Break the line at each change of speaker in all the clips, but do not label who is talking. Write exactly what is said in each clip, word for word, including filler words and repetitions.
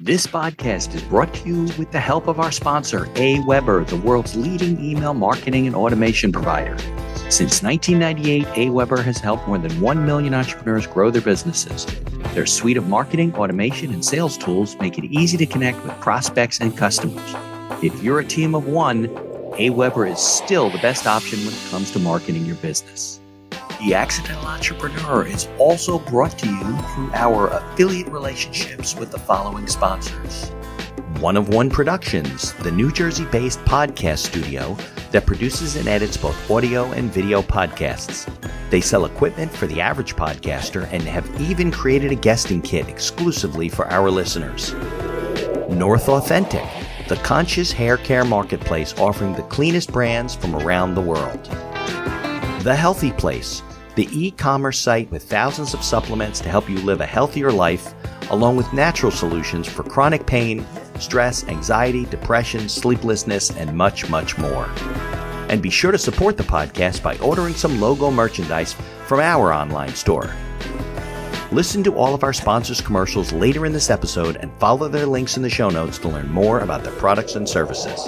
This podcast is brought to you with the help of our sponsor, AWeber, the world's leading email marketing and automation provider. Since nineteen ninety-eight, AWeber has helped more than one million entrepreneurs grow their businesses. Their suite of marketing, automation, and sales tools make it easy to connect with prospects and customers. If you're a team of one, AWeber is still the best option when it comes to marketing your business. The Accidental Entrepreneur is also brought to you through our affiliate relationships with the following sponsors. One of One Productions, the New Jersey-based podcast studio that produces and edits both audio and video podcasts. They sell equipment for the average podcaster and have even created a guesting kit exclusively for our listeners. North Authentic, the conscious hair care marketplace offering the cleanest brands from around the world. The Healthy Place, the e-commerce site with thousands of supplements to help you live a healthier life, along with natural solutions for chronic pain, stress, anxiety, depression, sleeplessness, and much, much more. And be sure to support the podcast by ordering some logo merchandise from our online store. Listen to all of our sponsors' commercials later in this episode and follow their links in the show notes to learn more about their products and services.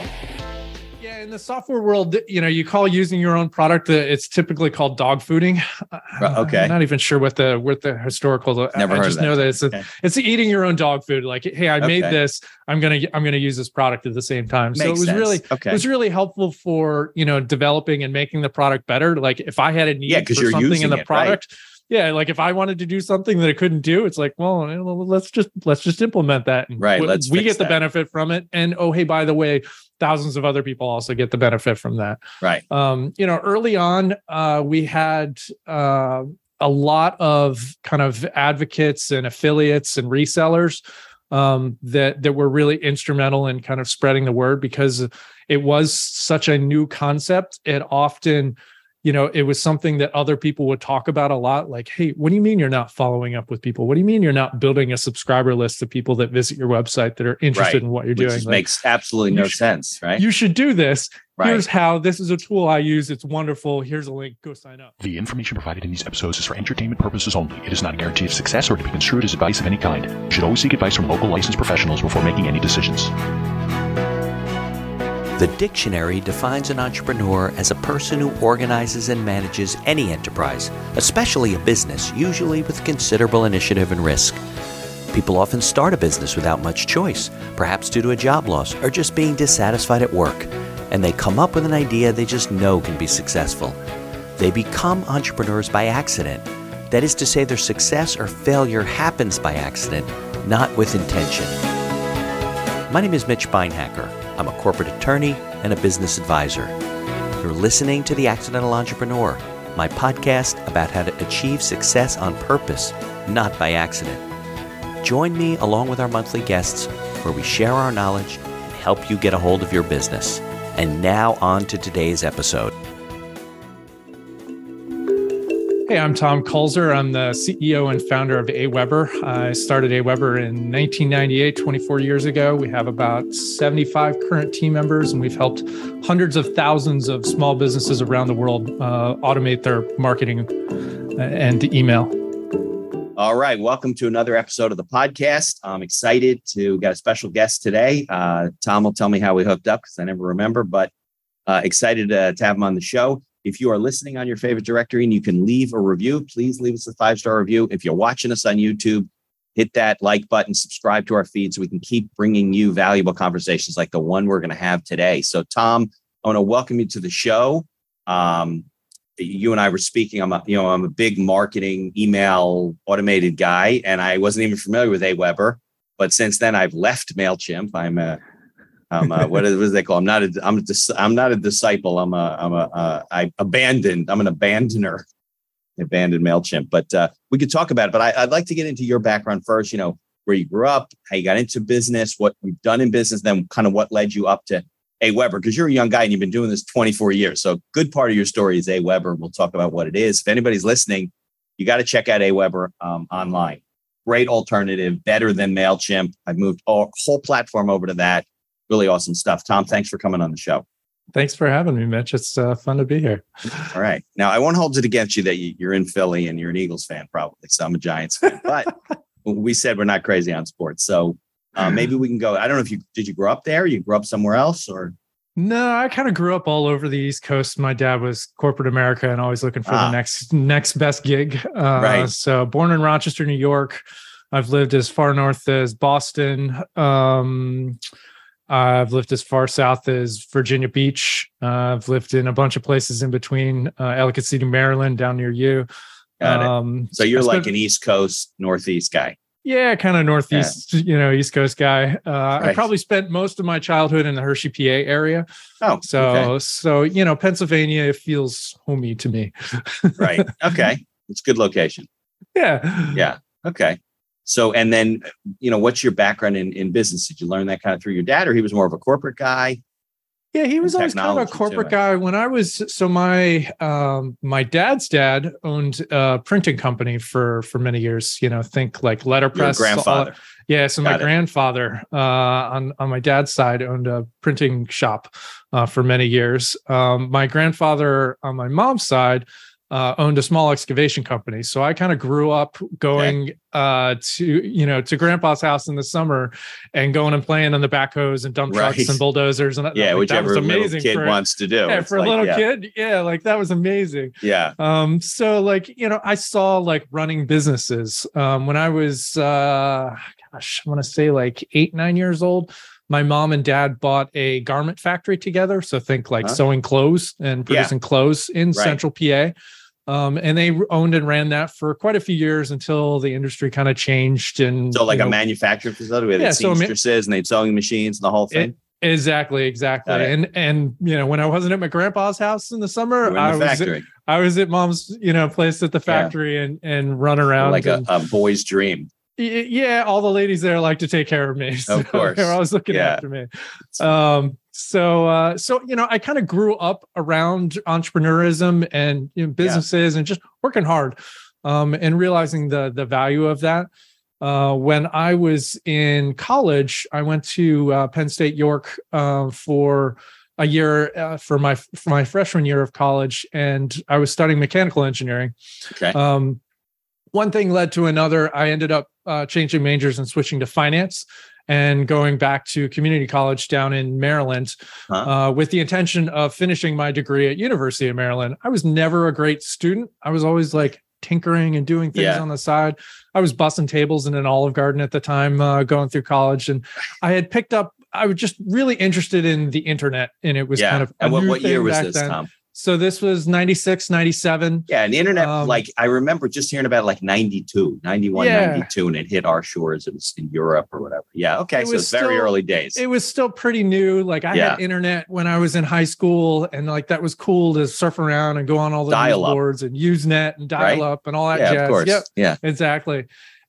In the software world, you know, you call using your own product, uh, it's typically called dog fooding.
Okay.
I'm not even sure what the what the historical.
Never
I
heard
just
of that.
know that it's a,
okay.
it's eating your own dog food. Like, hey, I made
Okay.
this. I'm gonna I'm gonna use this product at the same time.
Makes
so it was
sense.
really
okay.
it was really helpful for, you know, developing and making the product better. Like if I had a need
Yeah, 'cause
for
you're
something in
using
the
it, right?
product. Yeah, like if I wanted to do something that I couldn't do, it's like, well, let's just let's just implement that. And
Right,
we,
let's
we
fix
get the
that.
benefit from it. And oh, hey, by the way, thousands of other people also get the benefit from that.
Right.
Um, you know, early on, uh, we had uh, a lot of kind of advocates and affiliates and resellers um, that that were really instrumental in kind of spreading the word because it was such a new concept. It often You know, it was something that other people would talk about a lot. Like, hey, what do you mean you're not following up with people? What do you mean you're not building a subscriber list of people that visit your website that are interested
Right.
in what you're
Which
doing?
is,
Like,
makes absolutely no
should-
sense, right?
you should do this.
Right.
Here's how. This is a tool I use. It's wonderful. Here's a link. Go sign up.
The information provided in these episodes is for entertainment purposes only. It is not a guarantee of success or to be construed as advice of any kind. You should always seek advice from local licensed professionals before making any decisions.
The dictionary defines an entrepreneur as a person who organizes and manages any enterprise, especially a business, usually with considerable initiative and risk. People often start a business without much choice, perhaps due to a job loss or just being dissatisfied at work, and they come up with an idea they just know can be successful. They become entrepreneurs by accident. That is to say, their success or failure happens by accident, not with intention. My name is Mitch Beinhacker. I'm a corporate attorney and a business advisor. You're listening to The Accidental Entrepreneur, my podcast about how to achieve success on purpose, not by accident. Join me along with our monthly guests where we share our knowledge and help you get a hold of your business. And now on to today's episode.
Hey, I'm Tom Kulzer. I'm the C E O and founder of AWeber. I started AWeber in nineteen ninety-eight, twenty-four years ago. We have about seventy-five current team members, and we've helped hundreds of thousands of small businesses around the world uh, automate their marketing and email.
All right. Welcome to another episode of the podcast. I'm excited to get a special guest today. Uh, Tom will tell me how we hooked up because I never remember, but uh, excited uh, to have him on the show. If you are listening on your favorite directory and you can leave a review, please leave us a five-star review. If you're watching us on YouTube, hit that like button, subscribe to our feed so we can keep bringing you valuable conversations like the one we're going to have today. So, Tom, I want to welcome you to the show. Um, you and I were speaking. I'm a, you know, I'm a big marketing email automated guy, and I wasn't even familiar with AWeber. But since then, I've left MailChimp. I'm a Um, uh, what, is, what do they call? I'm not a. I'm a. Dis, I'm not a disciple. I'm a. I'm a. Uh, I abandoned. I'm an abandoner. Abandoned MailChimp. But uh, we could talk about it. But I, I'd like to get into your background first. You know, where you grew up, how you got into business, what you've done in business, then kind of what led you up to AWeber. Because you're a young guy and you've been doing this twenty-four years. So a good part of your story is AWeber. We'll talk about what it is. If anybody's listening, you got to check out AWeber um, online. Great alternative, better than MailChimp. I've moved a whole platform over to that. Really awesome stuff. Tom, thanks for coming on the show.
Thanks for having me, Mitch. It's uh, fun to be here.
All right. Now, I won't hold it against you that you, you're in Philly and you're an Eagles fan, probably. So I'm a Giants fan. But we said we're not crazy on sports. So
Uh, maybe we can go. I don't know if you did you grow up there? You grew up somewhere else, or
No, I kind of grew up all over the East Coast. My dad was corporate America and always looking for
Ah.
the next next best gig. Uh,
Right.
So born in Rochester, New York. I've lived as far north as Boston. Um, I've lived as far south as Virginia Beach. Uh, I've lived in a bunch of places in between, uh, Ellicott City, Maryland, down near you.
Got it.
Um,
so you're
I
like
spent-
an East Coast, Northeast guy.
Yeah, kind of northeast, you know, East Coast guy. Uh, I
Right.
probably spent most of my childhood in the Hershey, P A area.
Oh,
So,
okay.
so you know, Pennsylvania, it feels homey to me.
Right. Okay. It's a good location.
Yeah.
Yeah. Okay. So, and then, you know, what's your background in, in business? Did you learn that kind of through your dad, or he was more of a corporate guy?
Yeah, he was
And
always kind of a
technology,
corporate
too.
guy. When I was so my um my dad's dad owned a printing company for for many years. You know, think like letterpress.
Your grandfather.
all- yeah, so my
Got it.
grandfather uh, on on my dad's side owned a printing shop uh, for many years. Um, my grandfather on my mom's side uh, owned a small excavation company. So I kind of grew up going uh, to, you know, to grandpa's house in the summer and going and playing on the backhoes and dump trucks
Right.
and bulldozers. And
Yeah,
like, that
whichever
was
little
amazing
kid
for,
wants to do.
yeah,
It's
for a
like,
little
yeah,
kid. Yeah, like that was amazing.
Yeah.
Um, so like, you know, I saw like running businesses um, when I was, uh, gosh, I want to say like eight, nine years old. My mom and dad bought a garment factory together. So think like
Huh?
sewing clothes and
Yeah.
producing clothes in
Right.
Central P A. Um, and they owned and ran that for quite a few years until the industry kind of changed. And
So like
you
a
know,
manufacturing facility where
Yeah,
they
so a ma-
seamstresses and they'd sewing machines and the whole thing.
exactly, exactly.
Got it.
And and you know, when I wasn't at my grandpa's house in the
You
summer,
were in the
I was
factory.
I was at mom's, you know, place at the factory and and run around.
Like a,
and,
a boy's dream.
y- yeah, all the ladies there like to take care of me. So
course.
they're always looking
Yeah.
after me. Um, so uh, so you know, I kind of grew up around entrepreneurism and you know, businesses and just working hard, um, and realizing the the value of that. Uh, when I was in college, I went to uh, Penn State York uh, for a year uh, for my for my freshman year of college, and I was studying mechanical engineering.
Okay.
Um, one thing led to another. I ended up uh, changing majors and switching to finance and going back to community college down in Maryland
Huh?
uh, with the intention of finishing my degree at University of Maryland. I was never a great student. I was always like tinkering and doing things
Yeah.
on the side. I was bussing tables in an Olive Garden at the time, uh, going through college, and I had picked up. I was just really interested in the internet, and it was
yeah.
kind of a
and what,
new
what year
thing
was
back
this,
then.
Tom?
So this was ninety-six, ninety-seven.
Yeah. And the internet,
Um,
like I remember just hearing about it like ninety-two, ninety-one,
Yeah.
ninety-two, and it hit our shores. It was in Europe or whatever. Yeah. Okay.
It
So
was
it's very
still-
early days.
It was still pretty new. Like I
Yeah.
had internet when I was in high school, and like that was cool to surf around and go on all the news
Dial-up.
boards and Usenet and dial
Right?
up and all that
yeah,
jazz.
of course.
Yep,
Yeah.
exactly.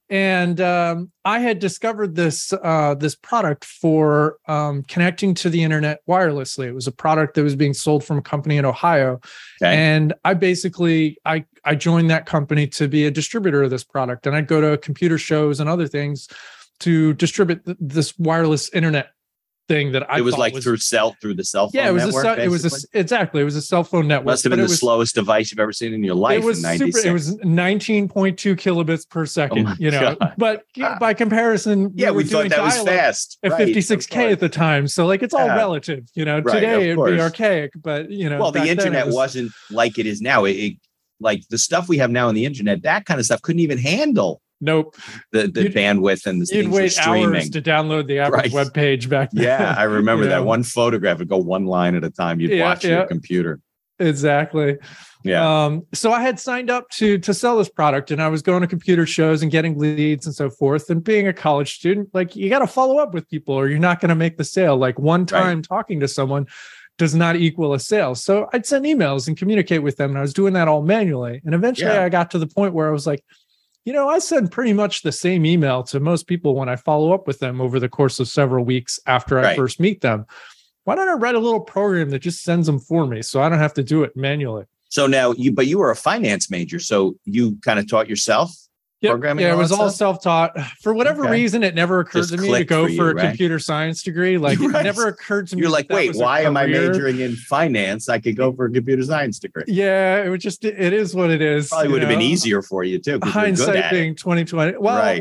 And um, I had discovered this uh, this product for um, connecting to the internet wirelessly. It was a product that was being sold from a company in Ohio,
Okay.
and I basically I I joined that company to be a distributor of this product, and I'd go to computer shows and other things to distribute th- this wireless internet thing that I
it was
thought
like
was,
through cell through the cell phone
yeah, it was
network.
a cell, it was a,
basically?
exactly it was a cell phone network.
Must have
but
been
it
the
was,
slowest device you've ever seen in your life.
It was
in ninety-six.
super. It was nineteen point two kilobits per second.
my
you know,
God.
but by comparison,
yeah, we
were
thought
doing
that was
dial-up
fast.
at
Right, of
fifty-six K at the
course.
time. So like it's all
Yeah.
relative. You know,
Right,
today
of
it'd
course.
be archaic, but you know,
Well, the
back then it
internet
was-
wasn't like it is now. It, it like the stuff we have now on the internet, that kind of stuff couldn't even handle
Nope.
the, the
You'd-
bandwidth and the
You'd
things were
wait
streaming.
hours to download the average
Right.
web page back then.
Yeah, I remember
You
that
know?
one photograph would go one line at a time. You'd
Yeah,
watch
yeah.
your computer.
Exactly.
Yeah.
Um, so I had signed up to to sell this product, and I was going to computer shows and getting leads and so forth. And being a college student, like you got to follow up with people, or you're not going to make the sale. Like one time talking to someone does not equal a sale. So I'd send emails and communicate with them, and I was doing that all manually. And eventually,
Yeah.
I got to the point where I was like, you know, I send pretty much the same email to most people when I follow up with them over the course of several weeks after I
Right.
first meet them. Why don't I write a little program that just sends them for me so I don't have to do it manually?
So now you, but you were a finance major, so you kind of taught yourself.
Yep.
Programming
Yeah, it
and all
was
that
all
stuff?
self-taught. For whatever
Okay.
reason, it never occurred
Just
to me to
clicked
go
for
for,
you,
a
right?
computer science degree. Like
Right.
it never occurred to me.
You're
that
like,
that
wait,
was a
why am I
career.
majoring in finance? I could go for a computer science degree.
Yeah, it was just it is what it is.
Probably
you
would have been
know?
easier for you too. 'cause you're good
Hindsight
at it.
being twenty twenty. Well,
Right.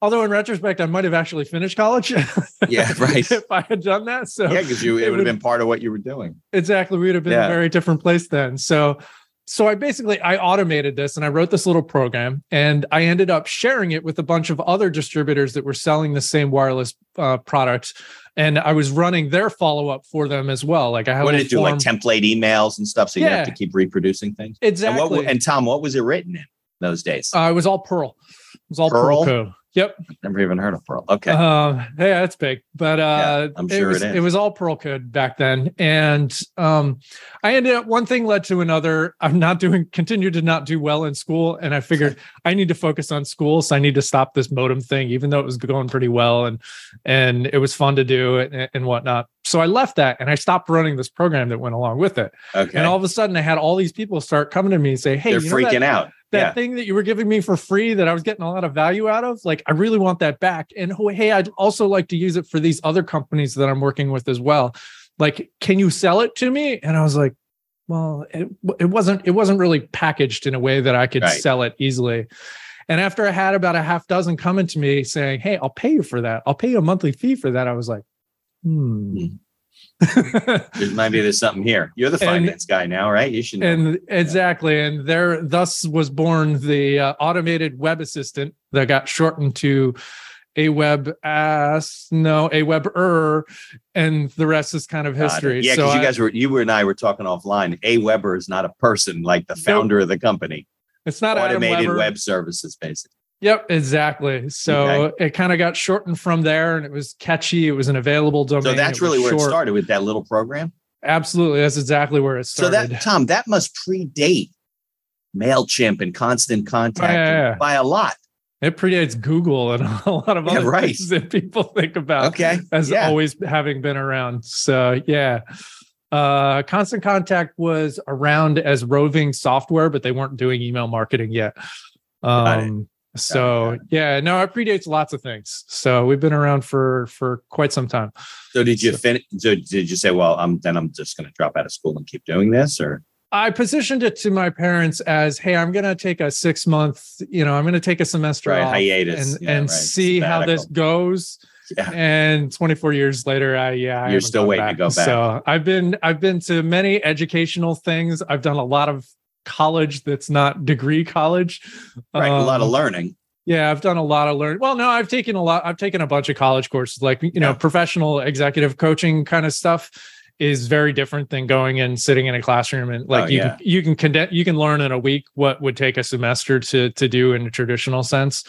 Although in retrospect, I might have actually finished college.
Yeah, right.
If I had done that. So
yeah, because you it, it would have been part of what you were doing.
Exactly. We would have been yeah. in a very different place then. So So I basically, I automated this and I wrote this little program and I ended up sharing it with a bunch of other distributors that were selling the same wireless uh, product. And I was running their follow-up for them as well. Like I had
what did it do, like template emails and stuff? So you yeah. have to keep reproducing things?
Exactly.
And, what, and Tom, what was it written in those days?
Uh, it was all Perl. It was all Perl, Perl code. Yep.
Never even heard of Perl. Okay.
Uh, yeah, that's big. But uh,
yeah, I'm sure
it was,
it is.
It was all Perl code back then. And um, I ended up, one thing led to another. I'm not doing, continued to not do well in school. And I figured I need to focus on school. So I need to stop this modem thing, even though it was going pretty well. And, and it was fun to do and, and whatnot. So I left that and I stopped running this program that went along with it.
Okay.
And all of a sudden I had all these people start coming to me and say, hey,
they're
you know
freaking
that,
out.
That
yeah.
thing that you were giving me for free that I was getting a lot of value out of, like, I really want that back. And oh, hey, I'd also like to use it for these other companies that I'm working with as well. Like, can you sell it to me? And I was like, well, it, it wasn't, it wasn't really packaged in a way that I could right. sell it easily. And after I had about a half dozen coming to me saying, hey, I'll pay you for that. I'll pay you a monthly fee for that. I was like, hmm.
hmm. Maybe there's something here. You're the finance and, guy now, right? You should know.
And exactly. And there thus was born the uh, automated web assistant that got shortened to AWebAS, no, AWeber, and the rest is kind of history.
Yeah, because so you guys were, you were and I were talking offline. AWeber is not a person like the founder nope. of the company.
It's not
automated web services, basically.
Yep, exactly. So okay. it kind of got shortened from there, and it was catchy. It was an available domain.
So that's really where short. It started, with that little program?
Absolutely. That's exactly where it started.
So that, Tom, that must predate MailChimp and Constant Contact oh, yeah, yeah. by a lot.
It predates Google and a lot of other yeah, right. things that people think about
okay.
as
yeah.
always having been around. So yeah. Uh, Constant Contact was around as roving software, but they weren't doing email marketing yet. Um, So yeah, no, it predates lots of things. So we've been around for for quite some time.
So did you so, finish? So did you say, well, I'm then I'm just going to drop out of school and keep doing this, or?
I positioned it to my parents as, hey, I'm going to take a six month, you know, I'm going to take a semester
right,
off
hiatus
and,
yeah,
and
right.
see Sabbatical. How this goes. Yeah. And twenty-four years later, I yeah,
you're still waiting
back.
to go back.
So I've been I've been to many educational things. I've done a lot of college that's not degree college.
Right, um, a lot of
Um,
learning.
Yeah, I've done a lot of learning. Well, no, I've taken a lot. I've taken a bunch of college courses, like, you know, yeah. professional executive coaching kind of stuff is very different than going and sitting in a classroom and like oh, you, yeah. can, you can condense, you can learn in a week what would take a semester to, to do in a traditional sense.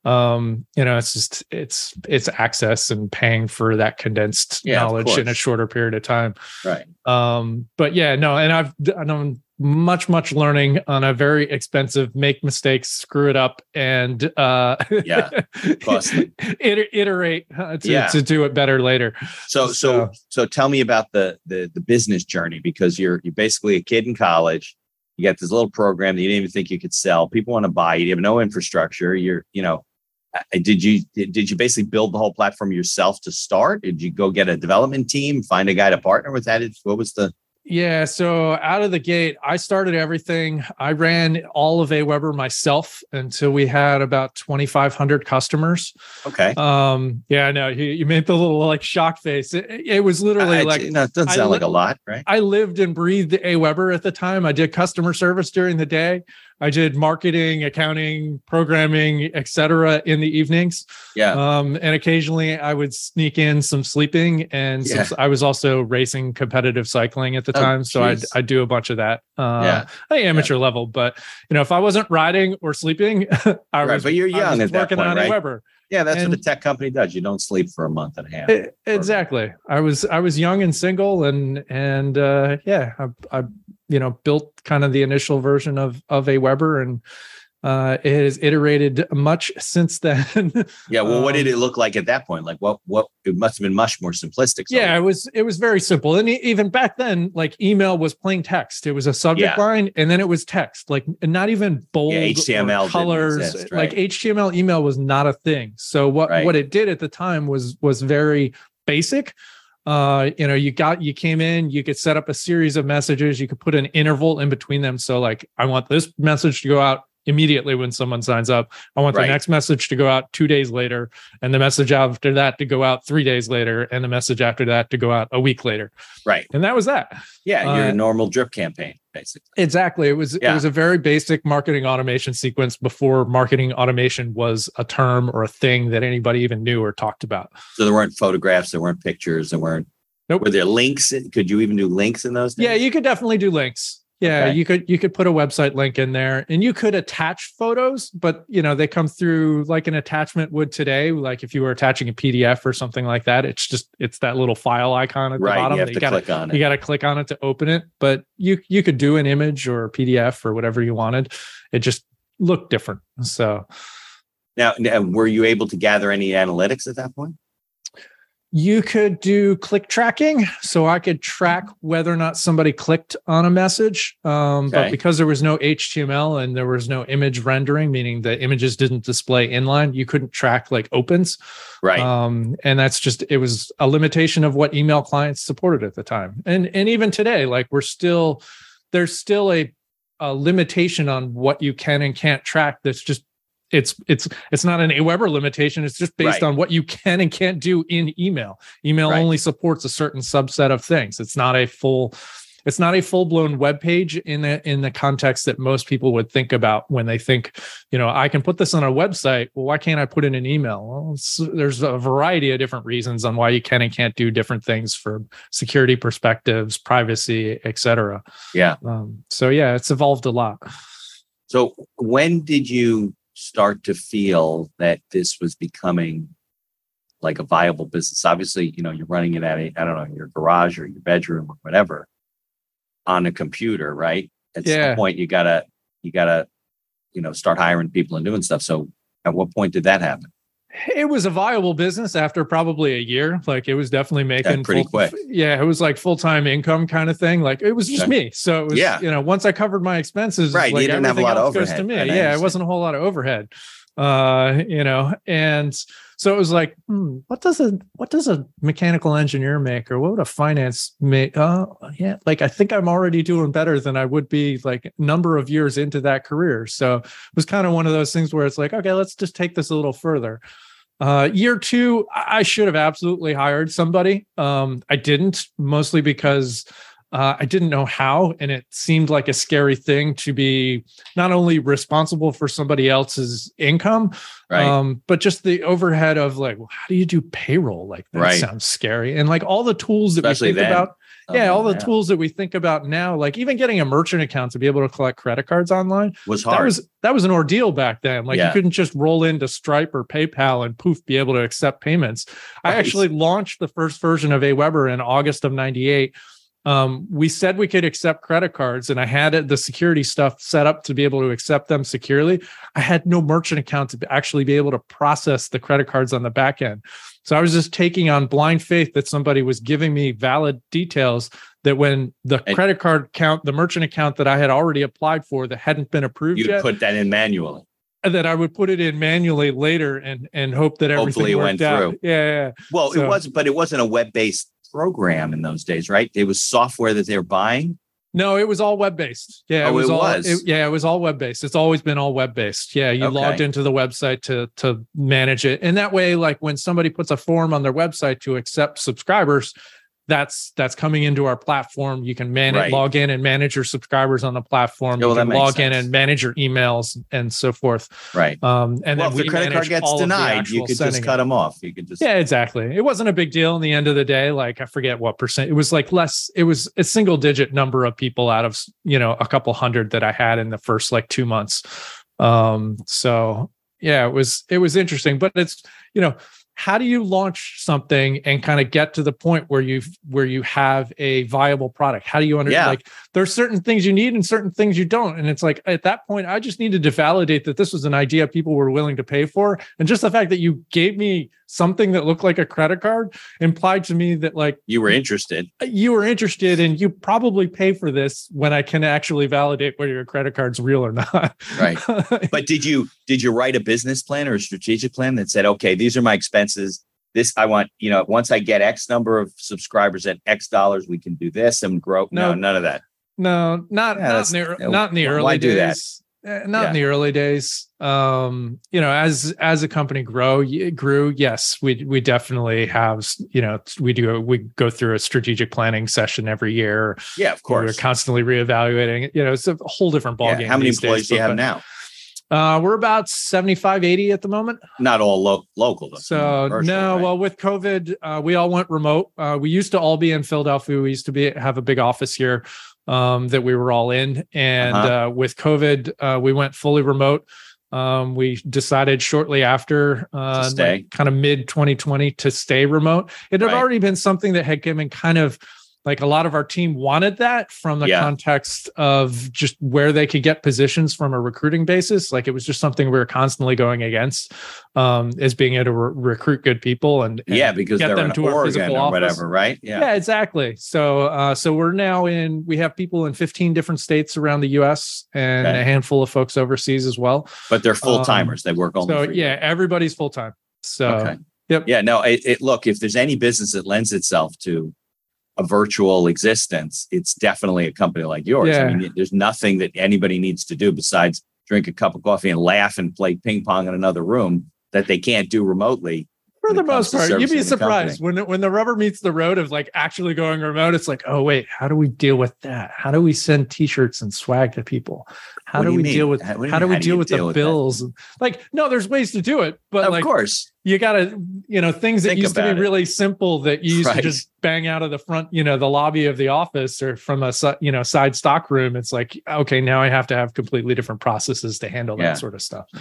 Um, you know, it's just, it's, it's access and paying for that condensed
yeah,
knowledge in a shorter period of time.
Right.
Um, but yeah, no, and I've done much, much learning on a very expensive, make mistakes, screw it up, and uh,
yeah, costly.
Iter- iterate uh, to,
yeah.
to do it better later.
So, so, so, so tell me about the, the, the business journey, because you're, you're basically a kid in college. You got this little program that you didn't even think you could sell. People want to buy you. You have no infrastructure. You're, you know, did you, did you basically build the whole platform yourself to start? Did you go get a development team, find a guy to partner with that? What was the,
Yeah. So out of the gate, I started everything. I ran all of AWeber myself until we had about twenty-five hundred customers.
Okay.
Um, yeah, no, you, you made the little like shock face. It, it was literally
I,
like,
no, it doesn't sound li- like a lot, right?
I lived and breathed AWeber at the time. I did customer service during the day. I did marketing, accounting, programming, et cetera in the evenings.
Yeah.
Um, and occasionally I would sneak in some sleeping, and
yeah.
some, I was also racing competitive cycling at the
oh,
time. So I'd, I'd do a bunch of that. Uh, yeah. At amateur yeah. level, but you know, if I wasn't riding or sleeping, I
right,
was,
but you're young at that point,
on
right?
AWeber.
Yeah, that's
and
what a tech company does. You don't sleep for a month and a half.
It, exactly. I was I was young and single, and and uh, yeah, I, I you know built kind of the initial version of of AWeber, and uh, it has iterated much since then.
Yeah. Well,
um,
what did it look like at that point? Like what what it must have been much more simplistic. So
yeah, it was it was very simple, and even back then, like email was plain text. It was a subject
yeah.
line, and then it was text, like not even bold
yeah, H T M L
or colors.
Exist, right?
Like H T M L email was not a thing. So what
right.
what it did at the time was was very basic. Uh, you know, you got you came in, you could set up a series of messages. You could put an interval in between them. So like, I want this message to go out, immediately when someone signs up. I want
Right.
the next message to go out two days later, and the message after that to go out three days later, and the message after that to go out a week later.
Right.
And that was that.
Yeah. Your
Uh,
normal drip campaign, basically.
Exactly. It was
Yeah.
it was a very basic marketing automation sequence before marketing automation was a term or a thing that anybody even knew or talked about.
So there weren't photographs, there weren't pictures, there weren't.
Nope.
Were there links? In, could you even do links in those days?
Yeah, you could definitely do links. Yeah,
Okay.
you could you could put a website link in there, and you could attach photos, but you know they come through like an attachment would today. Like if you were attaching a P D F or something like that, it's just it's that little file icon at the
Right.
bottom.
You have
that
to
gotta,
click on
You
it.
got to click on it to open it, but you you could do an image or a P D F or whatever you wanted. It just looked different. So
Now, now, were you able to gather any analytics at that point?
you could do click tracking. So I could track whether or not somebody clicked on a message. Um, But
Okay.
because there was no H T M L and there was no image rendering, meaning the images didn't display inline, you couldn't track like opens.
Right.
Um, and that's just, it was a limitation of what email clients supported at the time. And, and even today, like we're still, there's still a, a limitation on what you can and can't track. That's just, it's it's it's not an Aweber limitation. It's just based
Right.
on what you can and can't do in email. Email
Right.
only supports a certain subset of things. It's not a full, it's not a full blown web page in the in the context that most people would think about when they think, you know, I can put this on a website. Well, why can't I put it in email? Well, it's, there's a variety of different reasons on why you can and can't do different things for security perspectives, privacy, et cetera.
Yeah.
Um, so yeah, it's evolved a lot.
So when did you start to feel that this was becoming like a viable business? Obviously, you know, you're running it at a, I don't know, your garage or your bedroom or whatever on a computer, right? At
Yeah.
some point you gotta, you gotta, you know, start hiring people and doing stuff. So at what point did that happen?
It was a viable business after probably a year. Like it was definitely making
pretty
full,
quick.
Yeah, it was like full-time income kind of thing. Like it was just
Okay.
me. So it was,
Yeah.
you know, once I covered my expenses,
Right, you
like
didn't have a
everything
lot of
else goes to
overhead,
me.
right, I
Yeah, it
understand.
wasn't a whole lot of overhead. Uh, you know, and so it was like, hmm, what does a what does a mechanical engineer make, or what would a finance make? Oh, yeah, like I think I'm already doing better than I would be like a number of years into that career. So it was kind of one of those things where it's like, okay, let's just take this a little further. Uh, year two, I should have absolutely hired somebody. Um, I didn't, mostly because uh, I didn't know how, and it seemed like a scary thing to be not only responsible for somebody else's income,
Right.
um, but just the overhead of like, well, how do you do payroll? Like that
Right.
sounds scary, and like all the tools that
Especially
we think
then.
about.
Oh,
Yeah, all the
yeah.
tools that we think about now, like even getting a merchant account to be able to collect credit cards online.
Was hard.
That was that was an ordeal back then. Like
Yeah.
you couldn't just roll into Stripe or PayPal and poof, be able to accept payments. I
Right.
actually launched the first version of Aweber in August of ninety-eight. Um, we said we could accept credit cards, and I had it, the security stuff set up to be able to accept them securely. I had no merchant account to be- actually be able to process the credit cards on the back end. So I was just taking on blind faith that somebody was giving me valid details that when the
And-
credit card account, the merchant account that I had already applied for that hadn't been approved
You'd
yet,
put that in manually.
that I would put it in manually later and and hope that everything
Hopefully it
worked
went
out.
through.
Yeah, yeah, yeah.
Well,
So-
it was, but it wasn't a web-based program in those days, right? It was software that they were buying.
No, it was all web based. Yeah,
Oh,
it was
it
all.
was?
it- yeah, it was all web based. It's always been all web based. Yeah, you
Okay.
logged into the website to to manage it, and that way, like when somebody puts a form on their website to accept subscribers, that's that's coming into our platform. You can manage,
Right.
log in and manage your subscribers on the platform.
Yeah, well,
you
that
can
makes
log in
sense.
and manage your emails and so forth.
Right.
Um, and
well,
then
if the
we
credit card
manage
gets
all of the
denied, you
actual
could just
sending
cut
it.
them off. You could just.
Yeah, exactly. It wasn't a big deal in the end of the day. Like I forget what percent. It was like less. It was a single digit number of people out of, you know, a couple hundred that I had in the first like two months. Um, so yeah, it was it was interesting. But it's, you know, how do you launch something and kind of get to the point where you where you have a viable product? How do you understand?
Yeah.
Like there's certain things you need and certain things you don't. And it's like at that point, I just needed to validate that this was an idea people were willing to pay for. And just the fact that you gave me something that looked like a credit card implied to me that like
You were interested.
you were interested and you probably pay for this when I can actually validate whether your credit card's real or not.
Right. But did you did you write a business plan or a strategic plan that said, okay, these are my expenses. This I want, you know, once I get X number of subscribers at X dollars, we can do this and grow. No,
No.
none of that.
No, not
Yeah,
not
that's-
in the,
yeah,
not in the
why
early
do that?
days. Eh, Not
Yeah.
in the early days. Um, you know, as as a company grow y- grew, yes, we we definitely have. You know, we do we go through a strategic planning session every year.
Yeah, of
We're
course.
constantly reevaluating. You know, it's a whole different
Yeah.
ballgame.
How many
these
employees
days,
do you
but-
have now?
Uh, we're about seventy-five, eighty at the moment.
Not all lo- local. Though.
So
Commercial,
no,
right?
well, with COVID, uh, we all went remote. Uh, we used to all be in Philadelphia. We used to be have a big office here um, that we were all in, and
Uh-huh.
uh, with COVID, uh, we went fully remote. Um, we decided shortly after, uh,
To stay.
like kind of mid twenty twenty, to stay remote. It had
Right.
already been something that had given kind of like a lot of our team wanted that from the
Yeah.
context of just where they could get positions from a recruiting basis. Like it was just something we were constantly going against, um, is being able to re- recruit good people and, and
Yeah, because
get
they're
them
in
to our
Oregon
physical
or
office.
whatever, right?
Yeah.
Yeah.
exactly. So, uh, so we're now in, we have people in fifteen different states around the U S and
Okay.
a handful of folks overseas as well.
But they're full timers. they work only
So
for you.
yeah, everybody's full time. So
Okay.
yep.
Yeah. No. It, it look. If there's any business that lends itself to a virtual existence, it's definitely a company like yours.
Yeah.
I mean, there's nothing that anybody needs to do besides drink a cup of coffee and laugh and play ping pong in another room that they can't do remotely.
For
when
the
it comes
most
to
part, you'd be
servicing the company.
surprised when when the rubber meets the road of like actually going remote. It's like, oh wait, how do we deal with that? How do we send T-shirts and swag to people? How
What
do
do you
we
mean?
deal with
How- what do you
how do
mean,
we
how do
deal
you
with
deal
the
with that?
bills? Like, no, there's ways to do it, but
Of
like
course.
you gotta, you know, things that
Think
used to be
about it.
really simple that you used
Right.
to just bang out of the front, you know, the lobby of the office or from a si- you know side stock room. It's like, okay, now I have to have completely different processes to handle
Yeah.
that sort of stuff.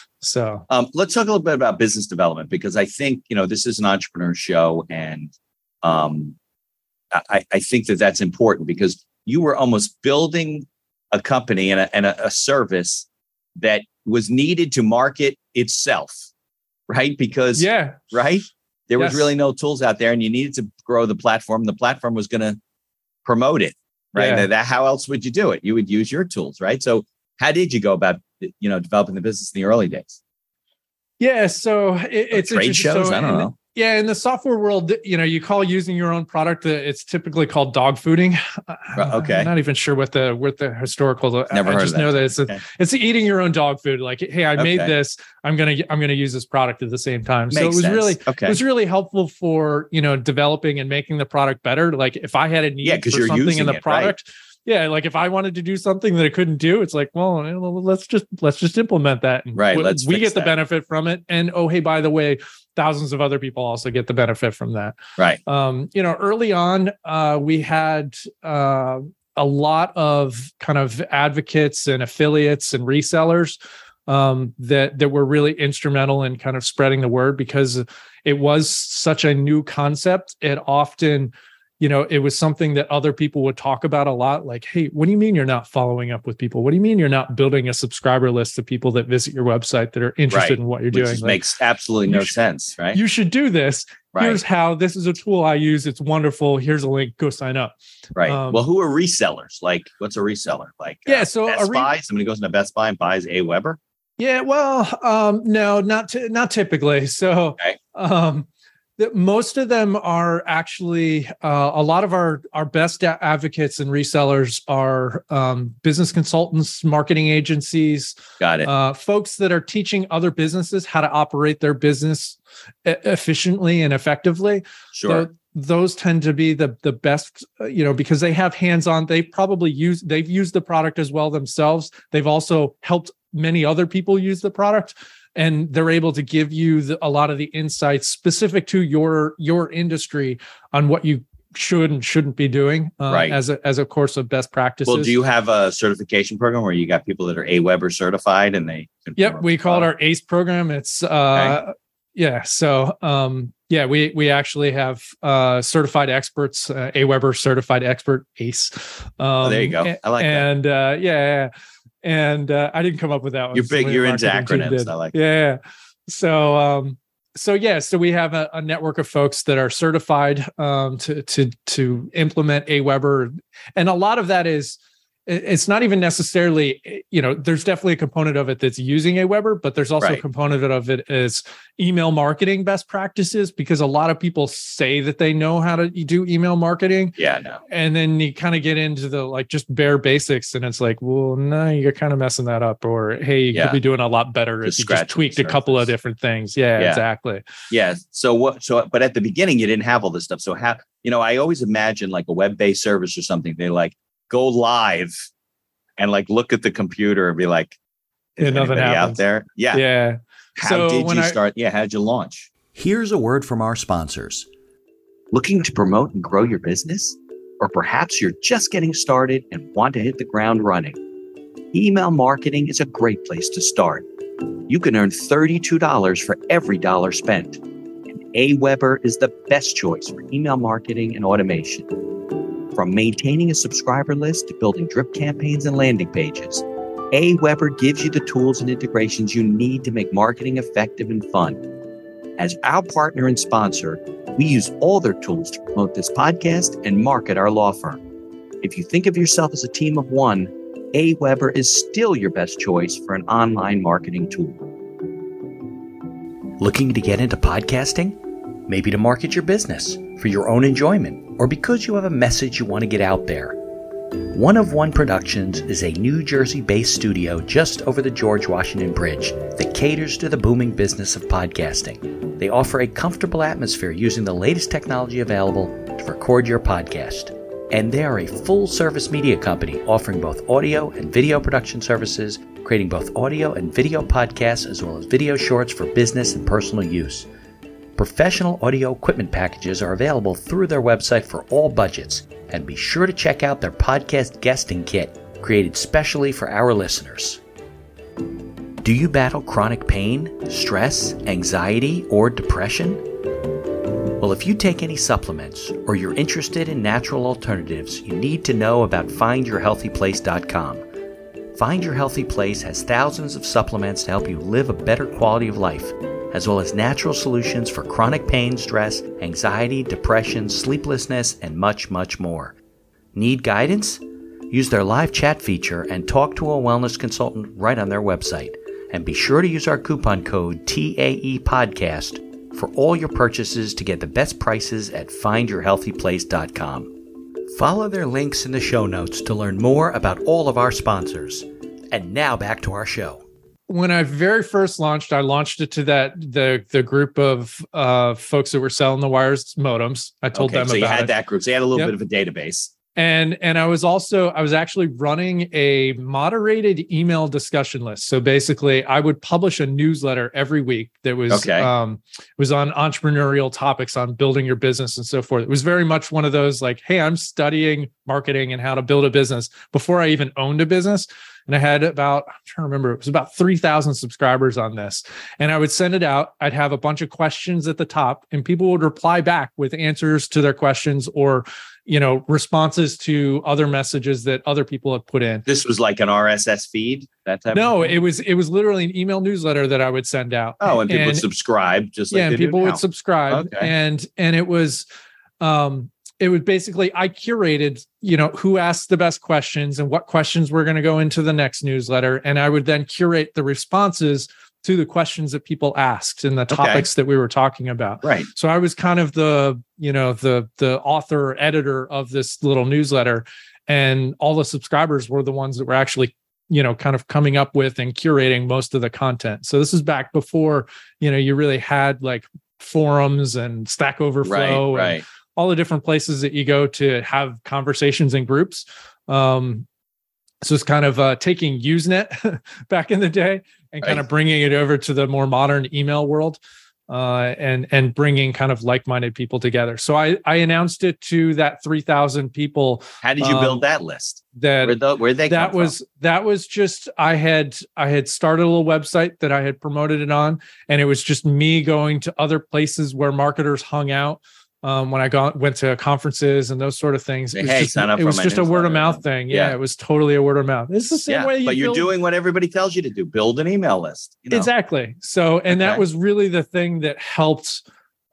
So
Um, let's talk a little bit about business development because I think you know this is an entrepreneur show, and um, I, I think that that's important because you were almost building a company and a, and a, a service that was needed to market itself, right? Because
yeah,
right, there was
Yes.
really no tools out there, and you needed to grow the platform. The platform was going to promote it, right?
Yeah.
That, that- how else would you do it? You would use your tools, right? So, how did you go about you know developing the business in the early days?
yeah. So it, it's
Trade
interesting.
shows?
So
I don't
in-
know.
Yeah, in the software world, you know, you call using your own product. Uh, it's typically called dog fooding.
Right, okay.
I'm not even sure what the what the historical.
Never
I
heard of
just
that
know that
term.
it's a,
Okay.
it's eating your own dog food. Like, hey, I made
Okay.
this. I'm gonna I'm gonna use this product at the same time. so it
Makes
was
sense.
really
Okay.
it was really helpful for you know developing and making the product better. Like if I had a need
Yeah, 'cause
for
you're
something
using
in the
it, right.
product. Yeah, like if I wanted to do something that I couldn't do, it's like, well, let's just let's just implement that. And
Right,
we-
let's
we
fix
get the
that.
benefit from it. And oh, hey, by the way, thousands of other people also get the benefit from that.
Right.
Um, you know, early on, uh, we had uh, a lot of kind of advocates and affiliates and resellers um, that that were really instrumental in kind of spreading the word because it was such a new concept. It often, you know, it was something that other people would talk about a lot. Like, hey, what do you mean you're not following up with people? What do you mean you're not building a subscriber list of people that visit your website that are interested
Right.
in what you're
Which
doing?
is,
Like,
makes absolutely no
you should-
sense, right?
you should do this.
Right.
Here's how. This is a tool I use. It's wonderful. Here's a link. Go sign up.
Right.
um,
well, who are resellers? Like, what's a reseller? Like,
Yeah,
uh,
so a
Best
re-
Buy. Somebody goes into Best Buy and buys a Weber.
Yeah. Well, um, no, not t- not typically. So,
Okay.
um, the, most of them are actually uh, a lot of our our best a- advocates and resellers are um, business consultants, marketing agencies,
Got it.
uh, folks that are teaching other businesses how to operate their business e- efficiently and effectively.
Sure.
Tho- those tend to be the the best, uh, you know, because they have hands-on. They probably use they've used the product as well themselves. They've also helped many other people use the product, and they're able to give you the, a lot of the insights specific to your your industry on what you should and shouldn't be doing uh,
Right.
as a as a course of best practices.
Well, do you have a certification program where you got people that are AWeber certified and they? can
Yep,
promote
we
the
call it
product?
our ACE program. It's uh
Okay.
yeah, so um yeah, we we actually have uh certified experts, uh, AWeber certified expert ACE. Um
Oh, there you go.
a-
I like that.
and uh yeah, yeah. And uh I didn't come up with that one.
You're big.
Somebody
You're
in
into
marketing team
acronyms.
did.
I like.
Yeah. So um so yeah, so we have a, a network of folks that are certified um to to to implement AWeber, and a lot of that is it's not even necessarily, you know, there's definitely a component of it that's using Aweber, but there's also right. a component of it is email marketing best practices, because a lot of people say that they know how to do email marketing.
Yeah, no.
And then you kind of get into the like just bare basics, and it's like, well, no, you're kind of messing that up. Or, hey, you yeah. could be doing a lot better
just
if you just tweaked a couple of different things. Yeah, yeah, exactly.
Yeah. So what, so, but at the beginning, you didn't have all this stuff. So how, you know, I always imagine like a web-based service or something, they like go live and like look at the computer and be like, is
yeah,
anybody out there? Yeah.
Yeah.
How
so
did you
I,
start? Yeah. How did you launch?
Here's a word from our sponsors. Looking to promote and grow your business? Or perhaps you're just getting started and want to hit the ground running. Email marketing is a great place to start. You can earn thirty-two dollars for every dollar spent. And Aweber is the best choice for email marketing and automation. From maintaining a subscriber list to building drip campaigns and landing pages, Aweber gives you the tools and integrations you need to make marketing effective and fun. As our partner and sponsor, we use all their tools to promote this podcast and market our law firm. If you think of yourself as a team of one, Aweber is still your best choice for an online marketing tool. Looking to get into podcasting? Maybe to market your business, for your own enjoyment, or because you have a message you want to get out there. One of One Productions is a New Jersey-based studio just over the George Washington Bridge that caters to the booming business of podcasting. They offer a comfortable atmosphere using the latest technology available to record your podcast. And they are a full-service media company offering both audio and video production services, creating both audio and video podcasts as well as video shorts for business and personal use. Professional audio equipment packages are available through their website for all budgets, and be sure to check out their podcast guesting kit, created specially for our listeners. Do you battle chronic pain, stress, anxiety, or depression? Well, if you take any supplements or you're interested in natural alternatives, you need to know about find your healthy place dot com. Find Your Healthy Place has thousands of supplements to help you live a better quality of life, as well as natural solutions for chronic pain, stress, anxiety, depression, sleeplessness, and much, much more. Need guidance? Use their live chat feature and talk to a wellness consultant right on their website. And be sure to use our coupon code T A E Podcast for all your purchases to get the best prices at find your healthy place dot com. Follow their links in the show notes to learn more about all of our sponsors. And now back to our show.
When I very first launched, I launched it to that the the group of uh, folks that were selling the wires modems. I told
okay,
them
so
about it.
So you had
it.
that group. So you had a little
yep.
bit of a database.
And and I was also, I was actually running a moderated email discussion list. So basically, I would publish a newsletter every week that was
okay.
um, was on entrepreneurial topics, on building your business and so forth. It was very much one of those like, hey, I'm studying marketing and how to build a business before I even owned a business. And I had about, I'm trying to remember, it was about three thousand subscribers on this. And I would send it out. I'd have a bunch of questions at the top, and people would reply back with answers to their questions, or, you know, responses to other messages that other people had put in.
This was like an R S S feed, that type
no,
of thing?
it was it was literally an email newsletter that I would send out.
Oh, and people
and,
would subscribe just like
yeah,
they
and people
do now.
would subscribe.
Okay.
And and it was um it was basically, I curated, you know, who asked the best questions and what questions were going to go into the next newsletter. And I would then curate the responses to the questions that people asked and the topics okay. that we were talking about.
Right.
So I was kind of the, you know, the, the author or editor of this little newsletter, and all the subscribers were the ones that were actually, you know, kind of coming up with and curating most of the content. So this is back before, you know, you really had like forums and Stack Overflow.
Right,
and
right.
all the different places that you go to have conversations in groups. Um, so it's kind of uh, taking Usenet back in the day and kind
right.
of bringing it over to the more modern email world, uh, and and bringing kind of like-minded people together. So I I announced it to that three thousand people.
How did you
um,
build that list?
That
where the, where they
that
come
was
from?
that was just I had I had started a little website that I had promoted it on, and it was just me going to other places where marketers hung out. Um, when I got went to conferences and those sort of things, it was
hey,
just,
sign up
it was
for my
just a word of
newsletter.
mouth thing. Yeah,
Yeah.
it was totally a word of mouth. It's the same
Yeah,
way you
but you're
build-
doing what everybody tells you to do. Build an email list. You know?
Exactly. So, and that
Okay.
was really the thing that helped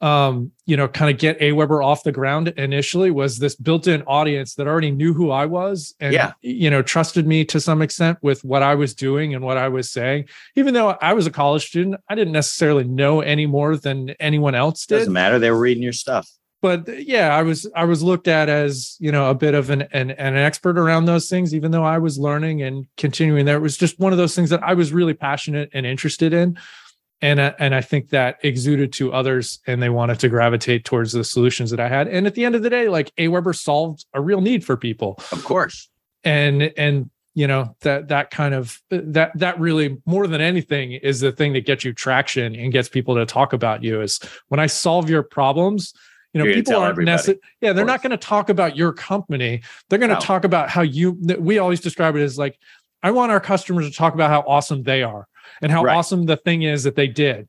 um, you know, kind of get AWeber off the ground initially was this built-in audience that already knew who I was and,
yeah.
you know, trusted me to some extent with what I was doing and what I was saying. Even though I was a college student, I didn't necessarily know any more than anyone else did.
Doesn't matter. They were reading your stuff.
But yeah, I was I was looked at as, you know, a bit of an, an an expert around those things, even though I was learning and continuing there. It was just one of those things that I was really passionate and interested in. And, uh, and I think that exuded to others and they wanted to gravitate towards the solutions that I had. And at the end of the day, like AWeber solved a real need for people.
Of course.
And, and, you know, that, that kind of, that, that really more than anything is the thing that gets you traction and gets people to talk about you is when I solve your problems, you know,
You're
people aren't necessarily, yeah, they're not going to talk about your company. They're going to no. talk about how you, we always describe it as like, I want our customers to talk about how awesome they are. And how right. awesome the thing is that they did.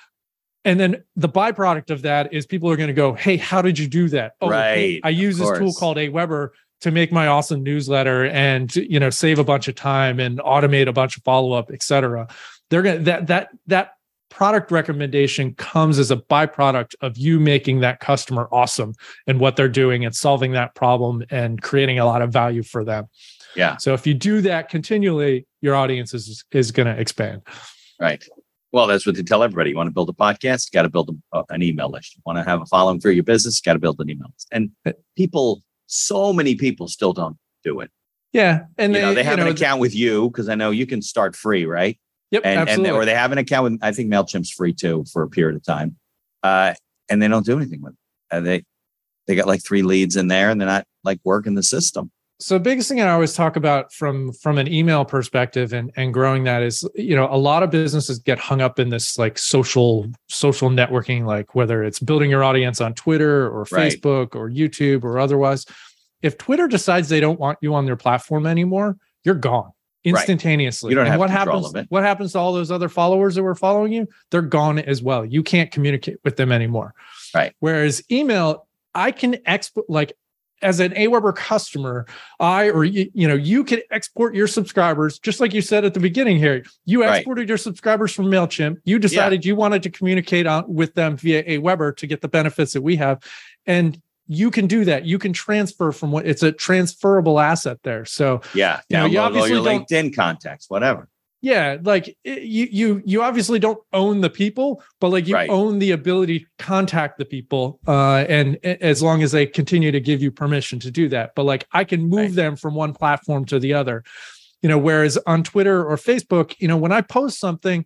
And then the byproduct of that is people are going to go, hey, how did you do that? Oh,
right.
Hey, I use this tool called AWeber to make my awesome newsletter and, you know, save a bunch of time and automate a bunch of follow-up, et cetera. They're going to, that, that, that product recommendation comes as a byproduct of you making that customer awesome and what they're doing and solving that problem and creating a lot of value for them.
Yeah.
So if you do that continually, your audience is is going to expand.
Right. Well, that's what they tell everybody. You want to build a podcast, you got to build a, an email list. You want to have a following for your business, you got to build an email list. And people, so many people still don't do it.
Yeah. And
you
they,
know, they have
you know,
an account with you because I know you can start free, right?
Yep.
And,
absolutely.
and or they have an account with, I think MailChimp's free too for a period of time. Uh, and they don't do anything with it. Uh, they, they got like three leads in there and they're not like working the system.
So biggest thing I always talk about from, from an email perspective and, and growing that is, you know, a lot of businesses get hung up in this like social, social networking, like whether it's building your audience on Twitter or
right.
Facebook or YouTube or otherwise. If Twitter decides they don't want you on their platform anymore, you're gone instantaneously.
Right. You don't
and
have
what
control
happens,
of it.
What happens to all those other followers that were following you? They're gone as well. You can't communicate with them anymore.
Right.
Whereas email, I can export like, as an AWeber customer, I or you, you know, you can export your subscribers, just like you said at the beginning here. You exported right. your subscribers from MailChimp. You decided yeah. you wanted to communicate on, with them via AWeber to get the benefits that we have. And you can do that. You can transfer from what it's a transferable asset there. So
yeah,
you know, you obviously
all your
don't,
LinkedIn contacts, whatever.
Yeah, like you you you obviously don't own the people, but like you right. own the ability to contact the people, uh, and as long as they continue to give you permission to do that. But like I can move right. them from one platform to the other, you know. Whereas on Twitter or Facebook, you know, when I post something,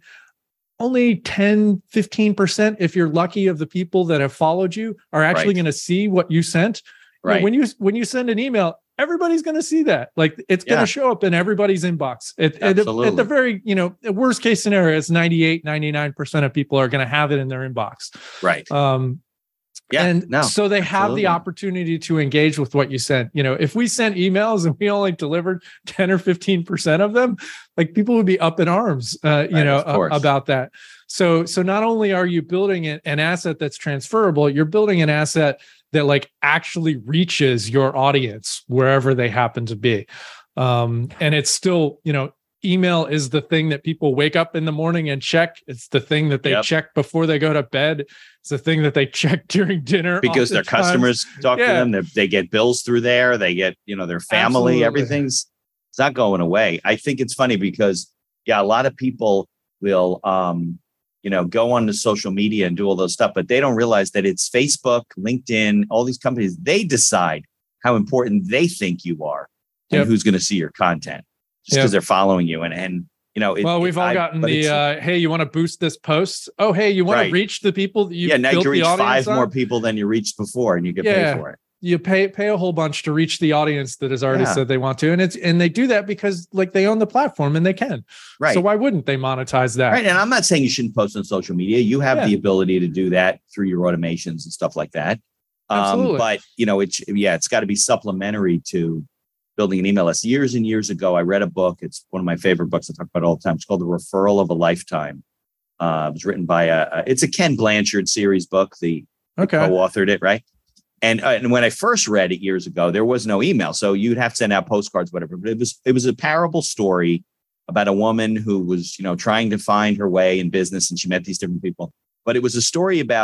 only ten, fifteen percent, if you're lucky, of the people that have followed you are actually right. going to see what you sent. Right. You know, when you when you send an email, everybody's going to see that. Like it's going to yeah. show up in everybody's inbox. It, at, at the very, you know, worst case scenario, it's ninety-eight, ninety-nine percent of people are going to have it in their inbox.
Right.
Um,
yeah.
And
no,
so they have
absolutely.
the opportunity to engage with what you sent. You know, if we sent emails and we only delivered ten or fifteen percent of them, like people would be up in arms, uh, you right, know, uh, about that. So, so not only are you building an asset that's transferable, you're building an asset that like actually reaches your audience wherever they happen to be. Um, and it's still, you know, email is the thing that people wake up in the morning and check. It's the thing that they yep. check before they go to bed. It's the thing that they check during dinner.
Because their customers talk yeah. to them. They get bills through there. They get, you know, their family, Absolutely. everything's, it's not going away. I think it's funny because, yeah, a lot of people will, um, you know, go on to social media and do all those stuff, but they don't realize that it's Facebook, LinkedIn, all these companies, they decide how important they think you are and yep. who's going to see your content just because yep. they're following you. And, and you know, it,
well, we've
it,
all
I,
gotten the, uh, hey, you want to boost this post? Oh, hey, you want right. to reach the people that you
Yeah, now you reach five
on?
more people than you reached before and you get
yeah.
paid for it.
You pay pay a whole bunch to reach the audience that has already yeah. said they want to. And it's and they do that because like they own the platform and they can.
Right.
So why wouldn't they monetize that?
Right. And I'm not saying you shouldn't post on social media. You have yeah. the ability to do that through your automations and stuff like that.
Absolutely.
Um, but you know, it's yeah, it's got to be supplementary to building an email list. Years and years ago, I read a book. It's one of my favorite books I talk about all the time. It's called The Referral of a Lifetime. Uh, it was written by a, a it's a Ken Blanchard series book. The
okay.
co-authored it, right? And, uh, and when I first read it years ago, there was no email. So you'd have to send out postcards, whatever. But it was it was a parable story about a woman who was, you know, trying to find her way in business. And she met these different people. But it was a story about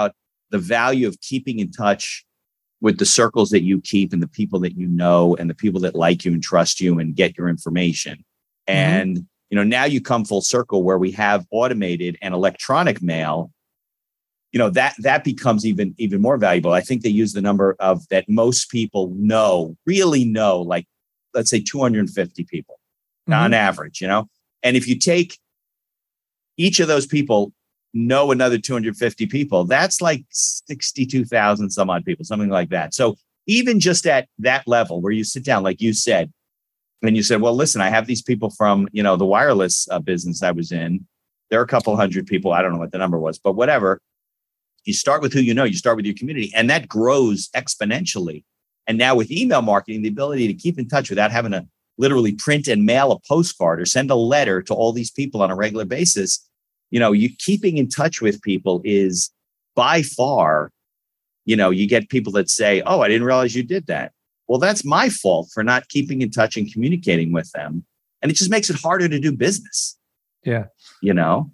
the value of keeping in touch with the circles that you keep and the people that you know and the people that like you and trust you and get your information. Mm-hmm. And, you know, now you come full circle where we have automated and electronic mail. You know, that that becomes even, even more valuable. I think they use the number of that most people know, really know, like, let's say two hundred fifty people mm-hmm. on average, you know? And if you take each of those people, know another two hundred fifty people, that's like sixty-two thousand some odd people, something like that. So even just at that level where you sit down, like you said, and you said, well, listen, I have these people from, you know, the wireless uh, business I was in. There are a couple hundred people. I don't know what the number was, but whatever. You start with who you know, you start with your community, and that grows exponentially. And now with email marketing, the ability to keep in touch without having to literally print and mail a postcard or send a letter to all these people on a regular basis, you know, you keeping in touch with people is by far, you know, you get people that say, oh, I didn't realize you did that. Well, that's my fault for not keeping in touch and communicating with them. And it just makes it harder to do business.
Yeah.
You know,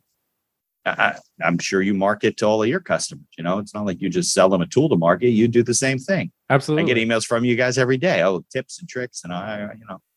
I, I'm sure you market to all of your customers. You know, it's not like you just sell them a tool to market. You do the same thing.
Absolutely.
I get emails from you guys every day. Oh, tips and tricks. And I, you know,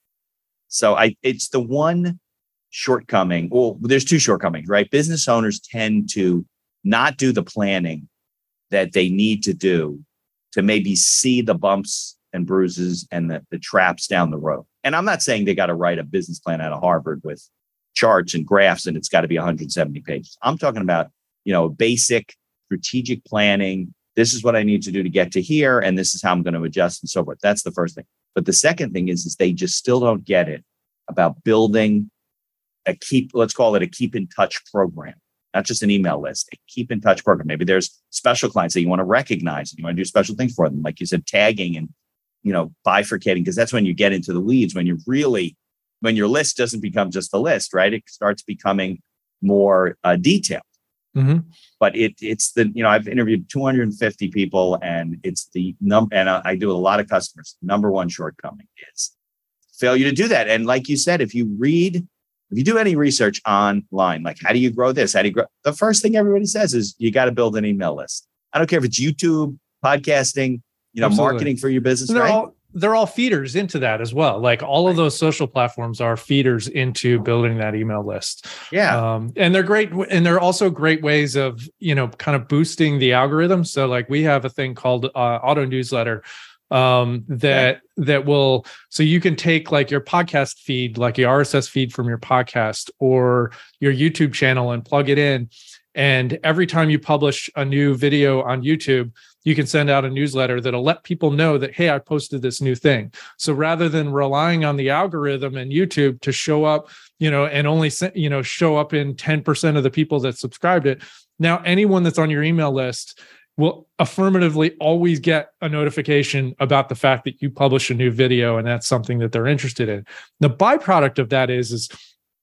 so I, it's the one shortcoming. Well, there's two shortcomings, right? Business owners tend to not do the planning that they need to do to maybe see the bumps and bruises and the, the traps down the road. And I'm not saying they got to write a business plan out of Harvard with charts and graphs and it's got to be one hundred seventy pages. I'm talking about, you know, basic strategic planning. This is what I need to do to get to here, and this is how I'm going to adjust and so forth. That's the first thing. But the second thing is, is they just still don't get it about building a keep, let's call it a keep in touch program, not just an email list, a keep in touch program. Maybe there's special clients that you want to recognize and you want to do special things for them. Like you said, tagging and, you know, bifurcating, because that's when you get into the weeds, when you really, when your list doesn't become just a list, right? It starts becoming more uh, detailed. Mm-hmm. But it it's the, you know, I've interviewed two hundred fifty people and it's the number, and I, I do a lot of customers. Number one shortcoming is failure to do that. And like you said, if you read, if you do any research online, like how do you grow this? How do you grow? The first thing everybody says is you got to build an email list. I don't care if it's YouTube, podcasting, you know, Absolutely. Marketing for your business,
they're
right?
All, they're all feeders into that as well. Like all of those social platforms are feeders into building that email list.
Yeah.
Um, and they're great. And they're also great ways of, you know, kind of boosting the algorithm. So like we have a thing called uh, auto newsletter um, that, yeah. that will, so you can take like your podcast feed, like your R S S feed from your podcast or your YouTube channel and plug it in. And every time you publish a new video on YouTube, you can send out a newsletter that'll let people know that, hey, I posted this new thing. So rather than relying on the algorithm and YouTube to show up, you know, and only, you know, show up in ten percent of the people that subscribed it, now anyone that's on your email list will affirmatively always get a notification about the fact that you publish a new video and that's something that they're interested in. The byproduct of that is, is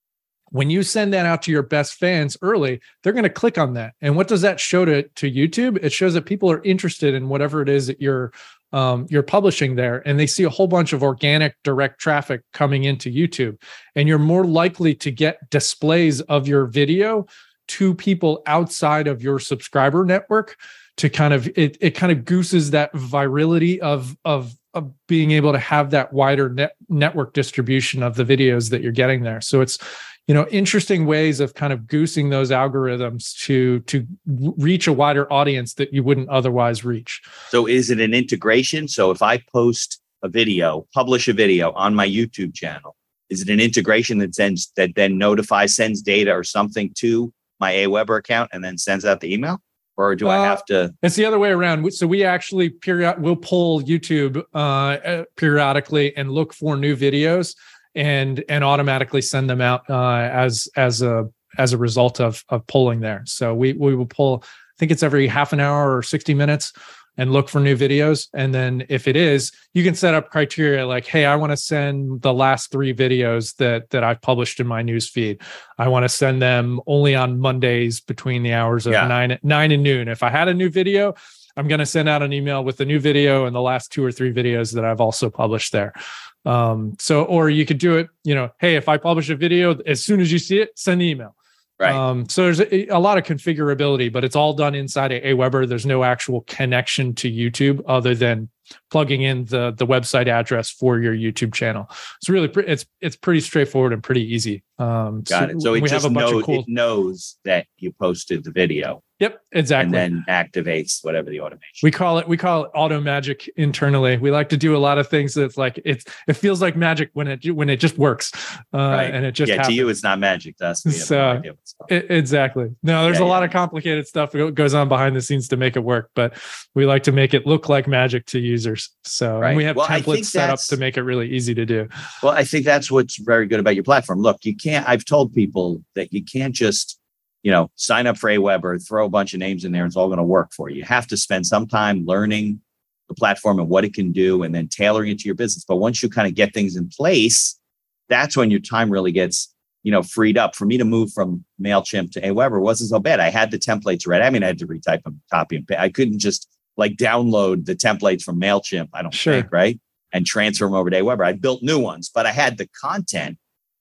when you send that out to your best fans early, they're going to click on that. And what does that show to, to YouTube? It shows that people are interested in whatever it is that you're um, you're publishing there. And they see a whole bunch of organic direct traffic coming into YouTube. And you're more likely to get displays of your video to people outside of your subscriber network to kind of, it, it kind of gooses that virality of, of, of being able to have that wider net, network distribution of the videos that you're getting there. So it's, you know, interesting ways of kind of goosing those algorithms to to reach a wider audience that you wouldn't otherwise reach.
So is it an integration? So if I post a video, publish a video on my YouTube channel, is it an integration that sends, that then notifies, sends data or something to my Aweber account and then sends out the email? Or do I have to? Uh,
it's the other way around. So we actually period we'll pull YouTube uh, periodically and look for new videos and and automatically send them out uh, as as a as a result of of polling there. So we we will pull, I think it's every half an hour or sixty minutes, and look for new videos. And then if it is, you can set up criteria like, hey, I want to send the last three videos that that I've published in my news feed. I want to send them only on Mondays between the hours of yeah. nine nine and noon. If I had a new video, I'm going to send out an email with the new video and the last two or three videos that I've also published there. Um, so, or you could do it, you know, hey, if I publish a video, as soon as you see it, send the email.
Right.
Um, so there's a, a lot of configurability, but it's all done inside of Aweber. There's no actual connection to YouTube other than plugging in the the website address for your YouTube channel. It's really pre- it's it's pretty straightforward and pretty easy. Um,
Got
so
it. So it
we
just
have a bunch
knows
of cool.
it knows that you posted the video
Yep, exactly.
and then activates whatever the automation.
We call it we call it auto magic internally. We like to do a lot of things that's like it's it feels like magic when it when it just works, uh,
Right.
and it just
yeah,
happens.
to you it's not magic. To us, we have
So,
no idea what's going on.
I- exactly. No, there's
Yeah,
a lot
yeah.
of complicated stuff that goes on behind the scenes to make it work, but we like to make it look like magic to users. So and
Right.
we have
Well, I think
templates set up
that's-
to make it really easy to do.
Well, I think that's what's very good about your platform. Look, you can't, I've told people that you can't just, you know, sign up for Aweber, throw a bunch of names in there, and it's all going to work for you. You have to spend some time learning the platform and what it can do and then tailoring it to your business. But once you kind of get things in place, that's when your time really gets, you know, freed up. For me to move from MailChimp to Aweber wasn't so bad. I had the templates ready. I mean, I had to retype them, copy and paste. I couldn't just like download the templates from MailChimp, I don't
Sure.
think, right? And transfer them over to Aweber. I built new ones, but I had the content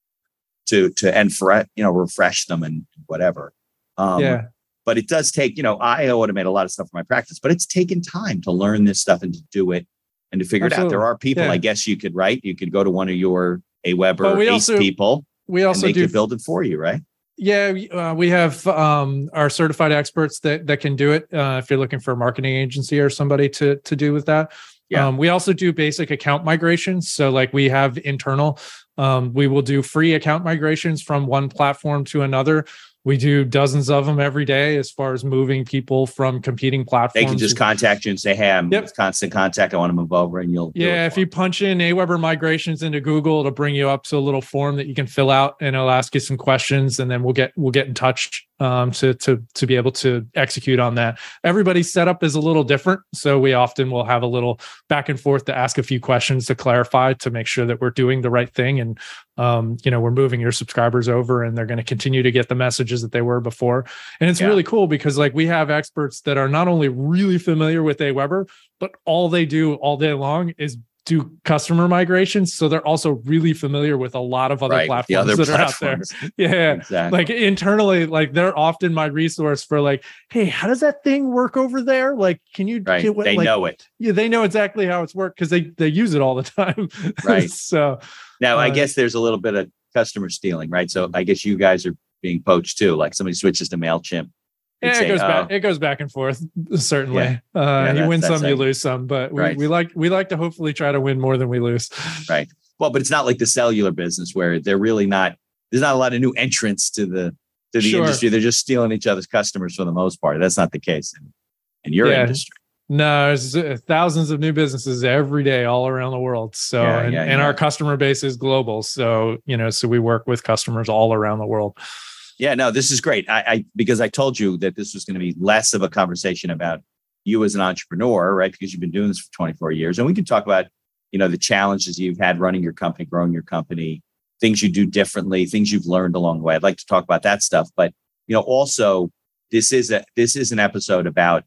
to to and for you know refresh them and whatever. Um,
Yeah.
But it does take, you know, I automate a lot of stuff for my practice, but it's taken time to learn this stuff and to do it and to figure it out.
Absolutely.
There are people,
Yeah.
I guess you could, right? You could go to one of your Aweber
But we
ACE
also
people
We
and
also
they
do
could build it for you, right?
Yeah, we- uh, we have um, our certified experts that that can do it. Uh, if you're looking for a marketing agency or somebody to to do with that,
Yeah.
um, we also do basic account migrations. So, like we have internal, um, we will do free account migrations from one platform to another. We do dozens of them every day as far as moving people from competing platforms.
They can just contact you and say, hey, I'm
Yep.
with constant contact. I want to move over, and you'll do
Yeah,
it
if
for
you
them.
punch in Aweber migrations into Google, it'll bring you up to a little form that you can fill out, and it'll ask you some questions, and then we'll get we'll get in touch um, to to to be able to execute on that. Everybody's setup is a little different, so we often will have a little back and forth to ask a few questions to clarify to make sure that we're doing the right thing, and um, you know we're moving your subscribers over, and they're going to continue to get the messages that they were before. And it's
Yeah.
really cool because like we have experts that are not only really familiar with Aweber, but all they do all day long is do customer migrations. So they're also really familiar with a lot of other
Right,
platforms
the other
that
platforms.
are out there. Yeah.
Exactly.
Like internally, like they're often my resource for like, hey, how does that thing work over there? Like, can you
right.
can, what-
They
like,
know it.
Yeah, they know exactly how it's worked because they they use it all the time.
Right.
So
Now, I
Uh,
guess there's a little bit of customer stealing, right? So I guess you guys are being poached too. Like somebody switches to MailChimp. they'd
yeah,
say,
it goes
"Oh,
back. It goes back and forth. Certainly,
Yeah.
uh,
Yeah,
you
that's-
win
that's
some, you
how-
lose some. But we,
Right.
we like we like to hopefully try to win more than we lose.
Right. Well, but it's not like the cellular business where they're really not, there's not a lot of new entrants to the to the
Sure.
industry. They're just stealing each other's customers for the most part. That's not the case in, in your
Yeah.
industry.
No, there's uh, thousands of new businesses every day all around the world. So,
Yeah,
and,
yeah,
and
yeah.
our customer base is global. So, you know, so we work with customers all around the world.
Yeah, no, this is great. I, I because I told you that this was going to be less of a conversation about you as an entrepreneur, right? Because you've been doing this for twenty-four years. And we can talk about, you know, the challenges you've had running your company, growing your company, things you do differently, things you've learned along the way. I'd like to talk about that stuff. But, you know, also this is a this is an episode about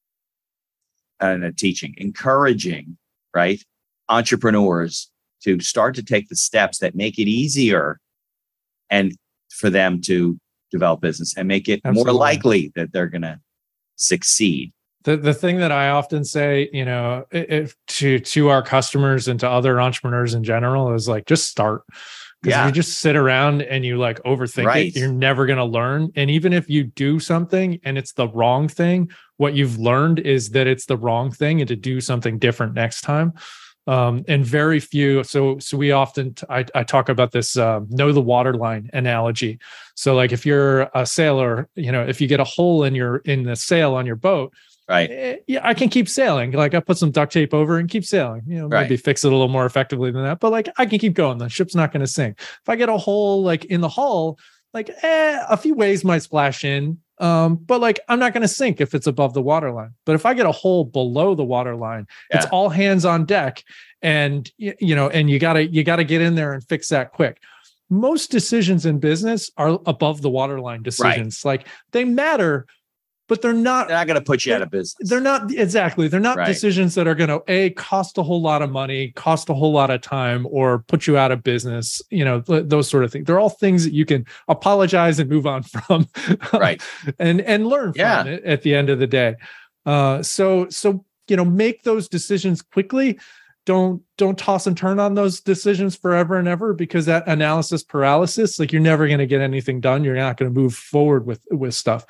and a teaching, encouraging, right, entrepreneurs to start to take the steps that make it easier and for them to develop business and make it
Absolutely.
more likely that they're going to succeed.
The the thing that I often say, you know, if to to our customers and to other entrepreneurs in general is like, just start. Because
Yeah.
if you just sit around and you like overthink
Right.
it, you're never going to learn. And even if you do something and it's the wrong thing, what you've learned is that it's the wrong thing and to do something different next time. Um, and very few. So, so we often, I, I talk about this, uh, know the waterline analogy. So like if you're a sailor, you know, if you get a hole in your, in the sail on your boat,
Right.
eh, yeah, I can keep sailing. Like I put some duct tape over and keep sailing, you know,
Right.
maybe fix it a little more effectively than that, but like I can keep going. The ship's not going to sink. If I get a hole like in the hull, like eh, a few waves might splash in. Um, but like I'm not going to sink if it's above the water line. But if I get a hole below the water line, it's
Yeah.
all hands on deck. And y- you know, and you gotta you gotta get in there and fix that quick. Most decisions in business are above the waterline decisions. Like they matter, but they're not,
They're not going to put you out of business.
They're not exactly. They're not
Right.
decisions that are going to a cost a whole lot of money, cost a whole lot of time, or put you out of business. You know, th- those sort of things. They're all things that you can apologize and move on from,
Right.
and and learn from
Yeah.
it at the end of the day. Uh, so so you know, make those decisions quickly. Don't don't toss and turn on those decisions forever and ever, because that analysis paralysis, like you're never going to get anything done. You're not going to move forward with with stuff.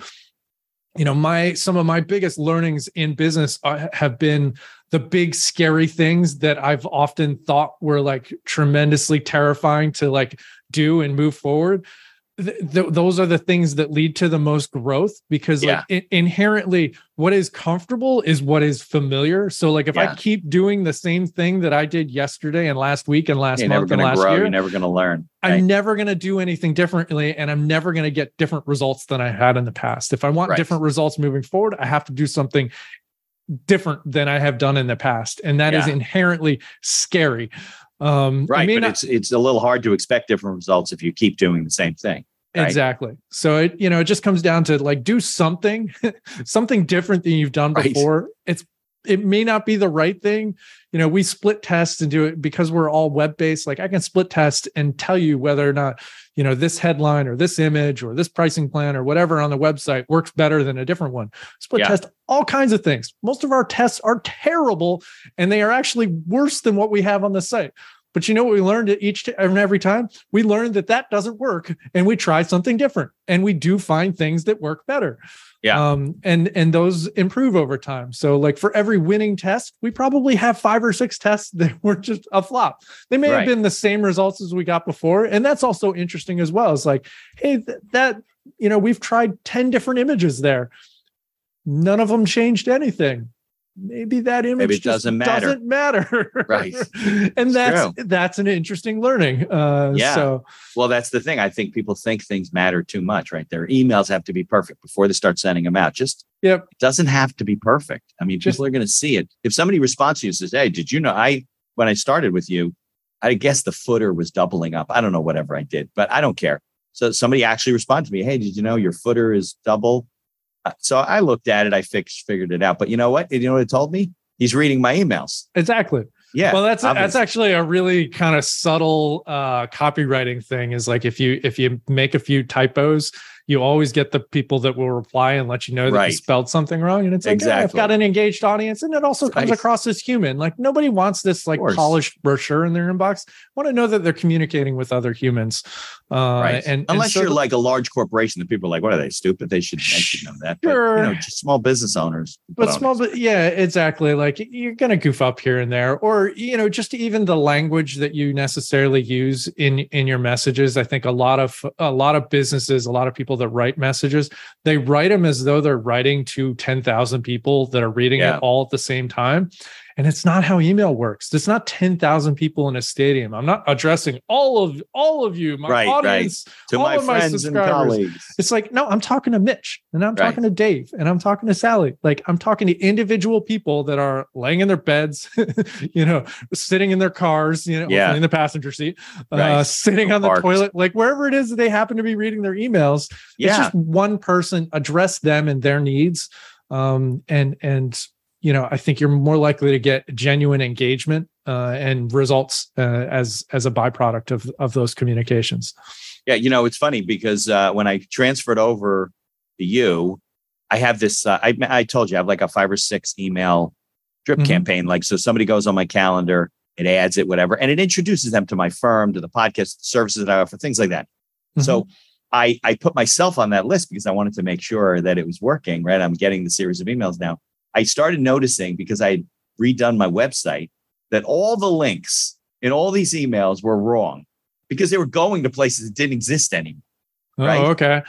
You know, my some of my biggest learnings in business are, have been the big scary things that I've often thought were like tremendously terrifying to like do and move forward. Th- th- those are the things that lead to the most growth, because
Yeah.
like in- inherently what is comfortable is what is familiar. So like if
Yeah.
I keep doing the same thing that I did yesterday and last week and last
You're never
month and
going to
last
grow.
year,
You're never going to learn.
I'm
Right.
never going to do anything differently, and I'm never going to get different results than I had in the past. If I want
Right.
different results moving forward, I have to do something different than I have done in the past, and that is
Yeah.
inherently scary. Um, it
Right.
may
But
not-
it's it's a little hard to expect different results if you keep doing the same thing. Right.
Exactly. So it, you know, it just comes down to like do something, something different than you've done
Right.
before. It's it may not be the right thing. You know, we split test and do it because we're all web-based. Like I can split test and tell you whether or not, you know, this headline or this image or this pricing plan or whatever on the website works better than a different one. Split
Yeah.
test all kinds of things. Most of our tests are terrible, and they are actually worse than what we have on the site. But you know what we learned at each and every time? We learned that that doesn't work, and we try something different, and we do find things that work better.
Yeah.
Um, and and those improve over time. So like for every winning test, we probably have five or six tests that were just a flop. They may
Right.
have been the same results as we got before, and that's also interesting as well. It's like, hey, th- that you know, we've tried ten different images there. None of them changed anything. Maybe that image
Maybe it
just
doesn't matter.
doesn't matter.
Right.
And
It's
that's
true.
that's an interesting learning. Uh
Yeah.
so
Well, that's the thing. I think people think things matter too much, right? Their emails have to be perfect before they start sending them out. Just
yep.
it doesn't have to be perfect. I mean,
Just-
people are going to see it. If somebody responds to you and says, "Hey, did you know I when I started with you, I guess the footer was doubling up. I don't know whatever I did, but I don't care." So somebody actually responded to me, "Hey, did you know your footer is double?" Uh, So I looked at it, I fixed, figured it out. But you know what? You know what it told me? He's reading my emails.
Exactly.
Yeah.
Well, that's that's
obviously.
actually a really kind of subtle uh, copywriting thing. Is like if you if you make a few typos, you always get the people that will reply and let you know that
Right.
you spelled something wrong. And it's like, yeah, I've
Exactly.
got an engaged audience, and it also comes
Right.
across as human. Like nobody wants this like
course.
polished brochure in their inbox. Want to know that they're communicating with other humans. Uh,
Right.
And
Unless
and so
you're
the-
like a large corporation, that people are like, "What are they, stupid? They should, they should know that." But,
Sure.
you know, just small business owners.
But
don't
small, but yeah, exactly. Like you're going to goof up here and there, or, you know, just even the language that you necessarily use in, in your messages. I think a lot of, a lot of businesses, a lot of people that write messages, they write them as though they're writing to ten thousand people that are reading
Yeah.
it all at the same time. And it's not how email works. It's not ten thousand people in a stadium. I'm not addressing all of, all of you, my
Right, right.
audience,
To
all
my
of my
friends and
subscribers.
colleagues.
It's like, no, I'm talking to Mitch, and I'm
Right.
talking to Dave, and I'm talking to Sally. Like I'm talking to individual people that are laying in their beds, you know, sitting in their cars, you know,
Yeah.
hopefully in the passenger seat, uh,
Right.
sitting on the
Parked.
toilet, like wherever it is that they happen to be reading their emails.
Yeah.
It's just one person, address them and their needs. Um, and, and, you know, I think you're more likely to get genuine engagement uh, and results uh, as, as a byproduct of, of those communications.
Yeah, you know, it's funny because uh, when I transferred over to you, I have this. Uh, I I told you I have like a five or six email drip
Mhm.
campaign. Like, so somebody goes on my calendar, it adds it, whatever, and it introduces them to my firm, to the podcast services that I offer, things like that. So I I put myself on that list because I wanted to make sure that it was working. Right, I'm getting the series of emails now. I started noticing because I had redone my website that all the links in all these emails were wrong because they were going to places that didn't exist anymore.
Oh,
Right.
okay.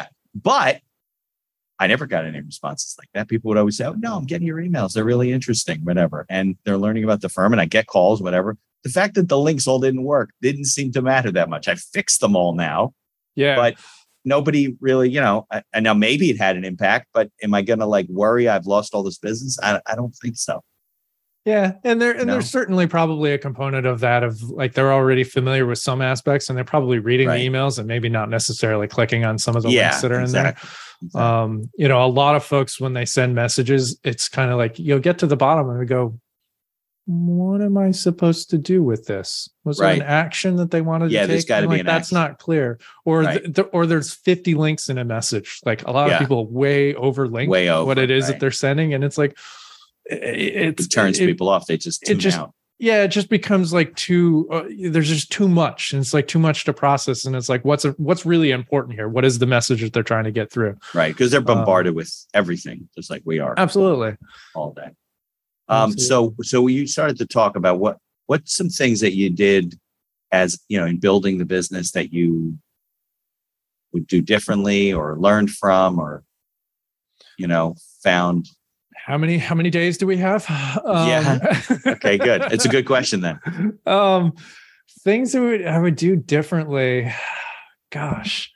But I never got any responses like that. People would always say, "Oh, no, I'm getting your emails. They're really interesting, whatever." And they're learning about the firm and I get calls, whatever. The fact that the links all didn't work didn't seem to matter that much. I fixed them all now,
Yeah.
but nobody really, you know, I- and now maybe it had an impact, but am I going to like worry I've lost all this business? I, I don't think so.
Yeah, and there and
No.
there's certainly probably a component of that of like they're already familiar with some aspects and they're probably reading
Right.
the emails and maybe not necessarily clicking on some of the
Yeah,
links that are
exactly.
in
Exactly.
Um, you know, a lot of folks, when they send messages, it's kind of like, you'll get to the bottom and we go, what am I supposed to do with this? Was
Right.
there an action that they wanted
Yeah,
to take?
there's gotta
And,
be
like,
an
that's
action.
not clear. Or,
Right.
th- th- or there's fifty links in a message. Like a lot
Yeah.
of people way overlink
Way over,
what it is
right.
that they're sending. And it's like, it,
It turns
it,
people off. They just
it
tune
just-
out.
yeah, it just becomes like too, uh, there's just too much. And it's like too much to process. And it's like, what's, a, what's really important here? What is the message that they're trying to get through?
Right. Because they're bombarded
Um,
with everything, just like we are
Absolutely.
all day. Um, so, so you started to talk about what, what's some things that you did as, you know, in building the business that you would do differently or learned from, or, you know, found.
How many, how many days do we have? Um,
Yeah. Okay, good. It's a good question then.
um, things that would, I would do differently. Gosh,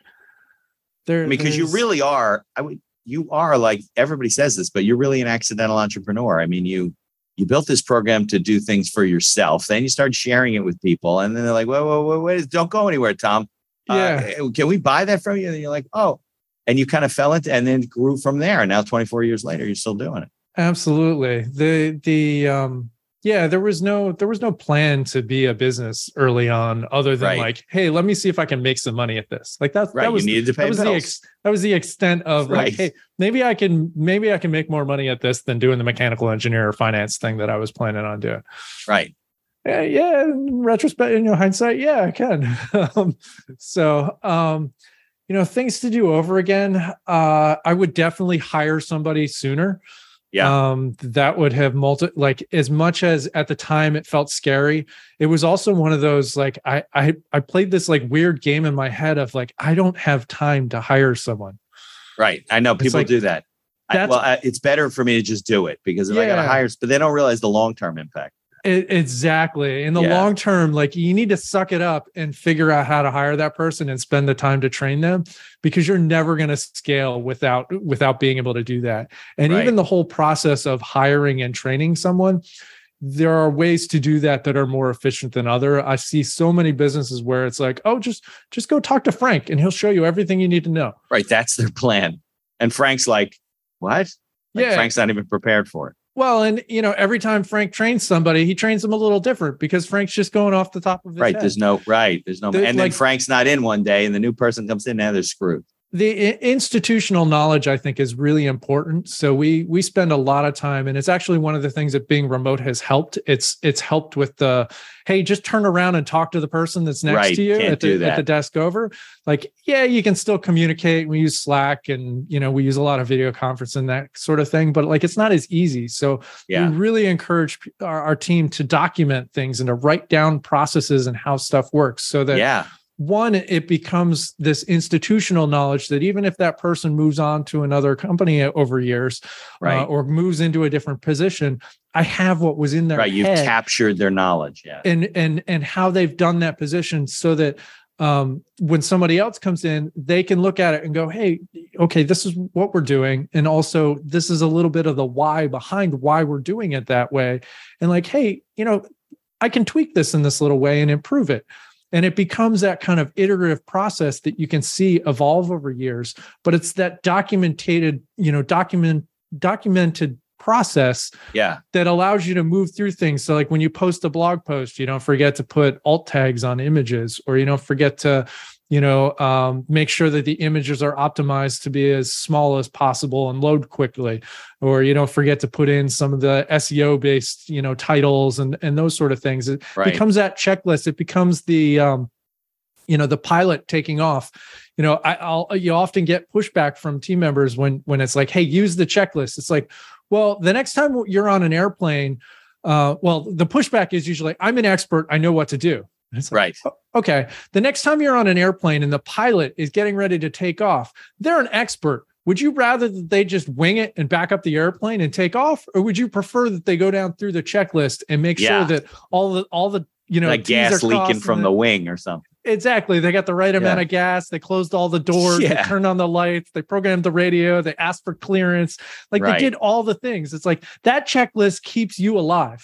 there,
I mean, because you
there's-
really are, I would, you are like, everybody says this, but you're really an accidental entrepreneur. I mean, you, you built this program to do things for yourself. Then you start sharing it with people, and then they're like, whoa, whoa, whoa, wait, don't go anywhere, Tom.
Yeah.
Uh, can we buy that from you? And you're like, oh, and you kind of fell into, and then grew from there. And now twenty-four years later, you're still doing it.
Absolutely. The, the, um, yeah, there was no, there was no plan to be a business early on, other than
Right.
like, hey, let me see if I can make some money at this. Like that's,
Right.
that was,
you needed to pay
that was the,
bills.
ex, that was the extent of
Right.
like, hey, maybe I can, maybe I can make more money at this than doing the mechanical engineer or finance thing that I was planning on doing.
Right.
Yeah, yeah. In retrospect, you know, hindsight, yeah, I can. um, so, um, you know, things to do over again. Uh, I would definitely hire somebody sooner.
Yeah.
Um, that would have multi, like, as much as at the time it felt scary, it was also one of those, like, I, I, I played this like weird game in my head of like, I don't have time to hire someone.
Right. I know people
like-
do that. I,
That's-
well, I, it's better for me to just do it, because if I got to
Yeah.
hire, but they don't realize the long-term impact.
It, exactly. In the
Yeah.
long term, like, you need to suck it up and figure out how to hire that person and spend the time to train them, because you're never going to scale without without being able to do that. And
Right.
even the whole process of hiring and training someone, there are ways to do that that are more efficient than other. I see so many businesses where it's like, oh, just just go talk to Frank and he'll show you everything you need to know.
Right. That's their plan. And Frank's like, what? Like,
Yeah.
Frank's not even prepared for it.
Well, and you know, every time Frank trains somebody, he trains them a little different because Frank's just going off the top of his
Right.
head.
There's no, right. There's no,
The-
and then
like-
Frank's not in one day and the new person comes in, now they're screwed.
The i- institutional knowledge, I think, is really important. So we we spend a lot of time, and it's actually one of the things that being remote has helped. It's it's helped with the, hey, just turn around and talk to the person that's next
Right,
to you
can't
at
do
the, at
that.
the desk over. Like, yeah, you can still communicate. We use Slack, and you know we use a lot of video conference and that sort of thing. But like, it's not as easy. So
Yeah.
we really encourage p- our, our team to document things and to write down processes and how stuff works, so that
Yeah.
one, it becomes this institutional knowledge that even if that person moves on to another company over years,
Right.
uh, or moves into a different position, I have what was in their
Right. You've
head
captured their knowledge. Yeah.
and and and how they've done that position, so that um, when somebody else comes in, they can look at it and go, "Hey, okay, this is what we're doing, and also this is a little bit of the why behind why we're doing it that way," and like, "Hey, you know, I can tweak this in this little way and improve it." And it becomes that kind of iterative process that you can see evolve over years, but it's that documented, you know, document documented process
Yeah.
that allows you to move through things. So like when you post a blog post, you don't forget to put alt tags on images, or you don't forget to, you know, um, make sure that the images are optimized to be as small as possible and load quickly, or you don't forget to put in some of the S E O based, you know, titles and, and those sort of things. It
Right.
becomes that checklist. It becomes the, um, you know, the pilot taking off. You know, I, I'll, you often get pushback from team members when, when it's like, hey, use the checklist. It's like, well, the next time you're on an airplane, uh, well, the pushback is usually, I'm an expert, I know what to do. And it's like,
Right.
okay, the next time you're on an airplane and the pilot is getting ready to take off, they're an expert. Would you rather that they just wing it and back up the airplane and take off, or would you prefer that they go down through the checklist and make
Yeah.
sure that all the all the you know
Like
T's are
gas leaking
crossed
from
and
the wing or something.
exactly, they got the right amount
Yeah.
of gas, they closed all the doors, they
Yeah.
turned on the lights, they programmed the radio, they asked for clearance, like
Right.
they did all the things. It's like that checklist keeps you alive.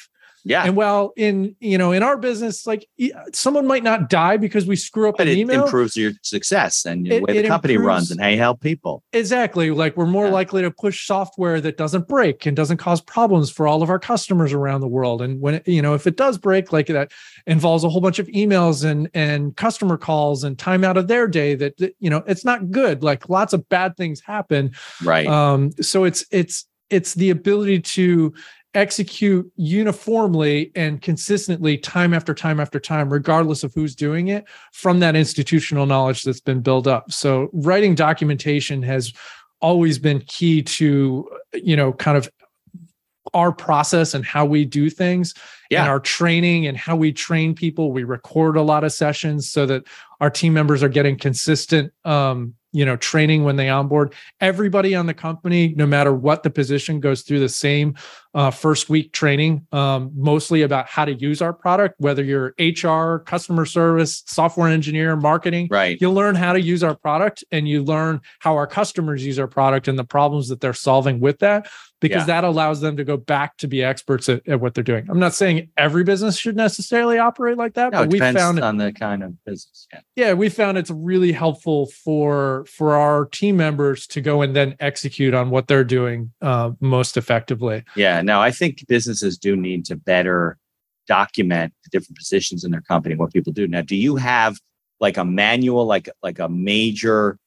Yeah.
And while in, you know, in our business, like someone might not die because we screw up
but
an
it
email.
improves your success and the
It-
way the
it
company
improves-
runs and how you help people.
Exactly. Like we're more
Yeah.
likely to push software that doesn't break and doesn't cause problems for all of our customers around the world. And when, it, you know, if it does break, like that involves a whole bunch of emails and, and customer calls and time out of their day that, that, you know, it's not good. Like lots of bad things happen.
Right.
Um, so it's, it's, it's the ability to execute uniformly and consistently time after time after time, regardless of who's doing it, from that institutional knowledge that's been built up. So writing documentation has always been key to, you know, kind of our process and how we do things
Yeah.
and our training and how we train people. We record a lot of sessions so that our team members are getting consistent, um, you know, training when they onboard. Everybody on the company, no matter what the position, goes through the same uh, first week training, um, mostly about how to use our product, whether you're H R, customer service, software engineer, marketing.
Right.
You learn how to use our product and you learn how our customers use our product and the problems that they're solving with that, because
Yeah.
that allows them to go back to be experts at, at what they're doing. I'm not saying every business should necessarily operate like that,
No,
but
it
we
depends
found
on the kind of business. Yeah.
yeah, we found it's really helpful for for our team members to go and then execute on what they're doing uh, most effectively.
Yeah. No, I think businesses do need to better document the different positions in their company, what people do. Now, do you have like a manual, like, like a major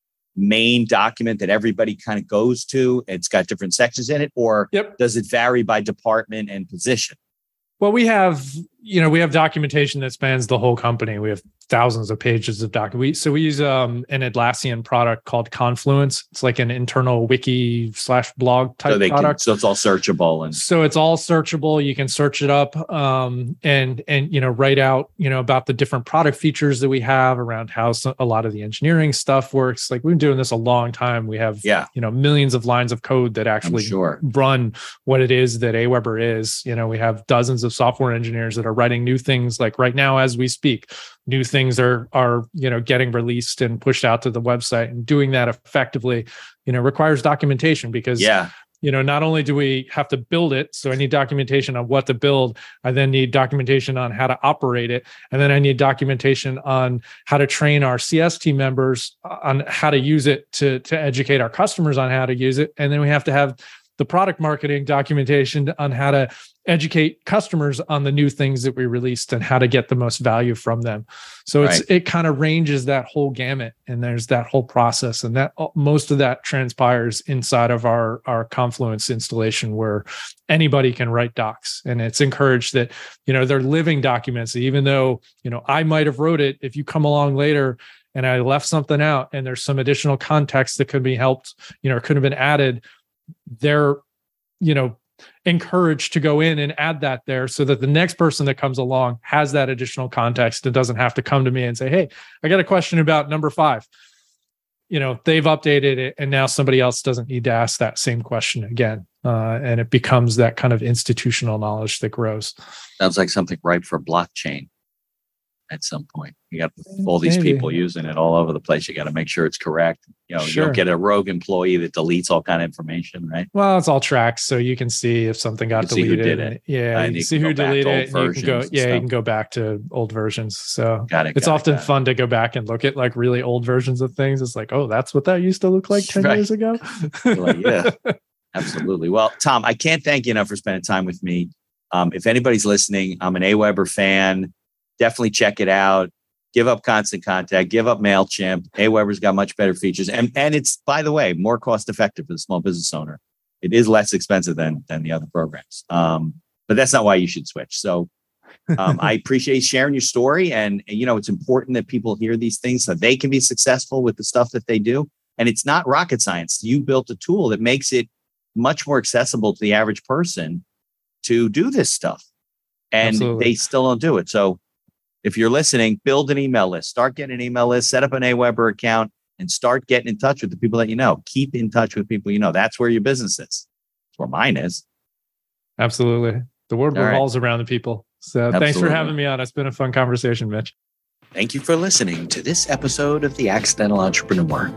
main document that everybody kind of goes to? It's got different sections in it, or
Yep.
does it vary by department and position?
Well, we have, you know, we have documentation that spans the whole company. We have thousands of pages of doc. We, so we use um, an Atlassian product called Confluence. It's like an internal wiki slash blog type
So they can,
product.
so it's all searchable and
So it's all searchable. You can search it up um, and and you know write out you know about the different product features that we have, around how so, a lot of the engineering stuff works. Like we've been doing this a long time. We have
yeah,
you know millions of lines of code that
I'm
actually
sure.
run what it is that Aweber is. You know, we have dozens of software engineers that are writing new things. Like right now, as we speak, new things are are you know getting released and pushed out to the website. And doing that effectively, you know, requires documentation because
Yeah.
you know, not only do we have to build it, so I need documentation on what to build, I then need documentation on how to operate it. And then I need documentation on how to train our C S team members on how to use it to, to educate our customers on how to use it. And then we have to have the product marketing documentation on how to educate customers on the new things that we released and how to get the most value from them. So it's
Right.
it kind of ranges that whole gamut, and there's that whole process, and that most of that transpires inside of our our Confluence installation, where anybody can write docs, and it's encouraged that you know they're living documents. Even though you know I might have wrote it, if you come along later and I left something out and there's some additional context that could be helped, you know, or could have been added, they're you know encouraged to go in and add that there, so that the next person that comes along has that additional context and doesn't have to come to me and say, hey, I got a question about number five. You know, they've updated it and now somebody else doesn't need to ask that same question again. Uh, and it becomes that kind of institutional knowledge that grows.
Sounds like something ripe for blockchain at some point. You got all these
Maybe.
people using it all over the place. You got to make sure it's correct. You know,
Sure.
you don't get a rogue employee that deletes all kind of information, right?
Well, it's all tracked, so you can see if something got
You can see who
deleted.
did
and-
it.
Yeah,
And
you
you
can see
can
who
go back to
deleted
old
it. And you can go,
versions and
yeah, you
stuff.
can go back to old versions. So
Got it.
it's
got it,
often
got it.
fun to go back and look at like really old versions of things. It's like, oh, that's what that used to look like ten
Right.
years ago.
You're like, yeah, absolutely. Well, Tom, I can't thank you enough for spending time with me. Um, if anybody's listening, I'm an Aweber fan. Definitely check it out. Give up Constant Contact. Give up MailChimp. Aweber's got much better features. And, and it's, by the way, more cost effective for the small business owner. It is less expensive than, than the other programs. Um, but that's not why you should switch. So um, I appreciate you sharing your story. And, you know, it's important that people hear these things so they can be successful with the stuff that they do. And it's not rocket science. You built a tool that makes it much more accessible to the average person to do this stuff. And
Absolutely.
they still don't do it. So if you're listening, build an email list, start getting an email list, set up an Aweber account, and start getting in touch with the people that you know. Keep in touch with people you know. That's where your business is. That's where mine is.
Absolutely. The word
All right.
revolves around the people. So thanks for
Absolutely.
having me on. It's been a fun conversation, Mitch.
Thank you for listening to this episode of The Accidental Entrepreneur.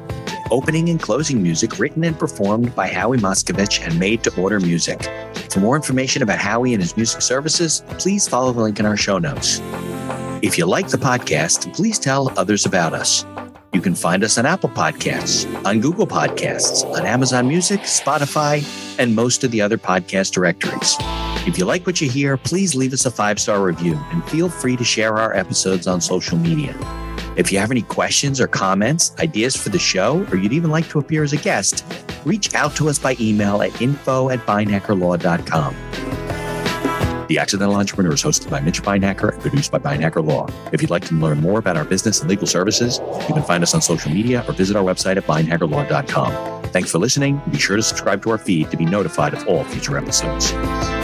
Opening and closing music written and performed by Howie Moskovich and made to order music. For more information about Howie and his music services, please follow the link in our show notes. If you like the podcast, please tell others about us. You can find us on Apple Podcasts, on Google Podcasts, on Amazon Music, Spotify, and most of the other podcast directories. If you like what you hear, please leave us a five-star review and feel free to share our episodes on social media. If you have any questions or comments, ideas for the show, or you'd even like to appear as a guest, reach out to us by email at info at beinhacker law dot com. The Accidental Entrepreneur is hosted by Mitch Beinhacker and produced by Beinhacker Law. If you'd like to learn more about our business and legal services, you can find us on social media or visit our website at beinhacker law dot com. Thanks for listening. Be sure to subscribe to our feed to be notified of all future episodes.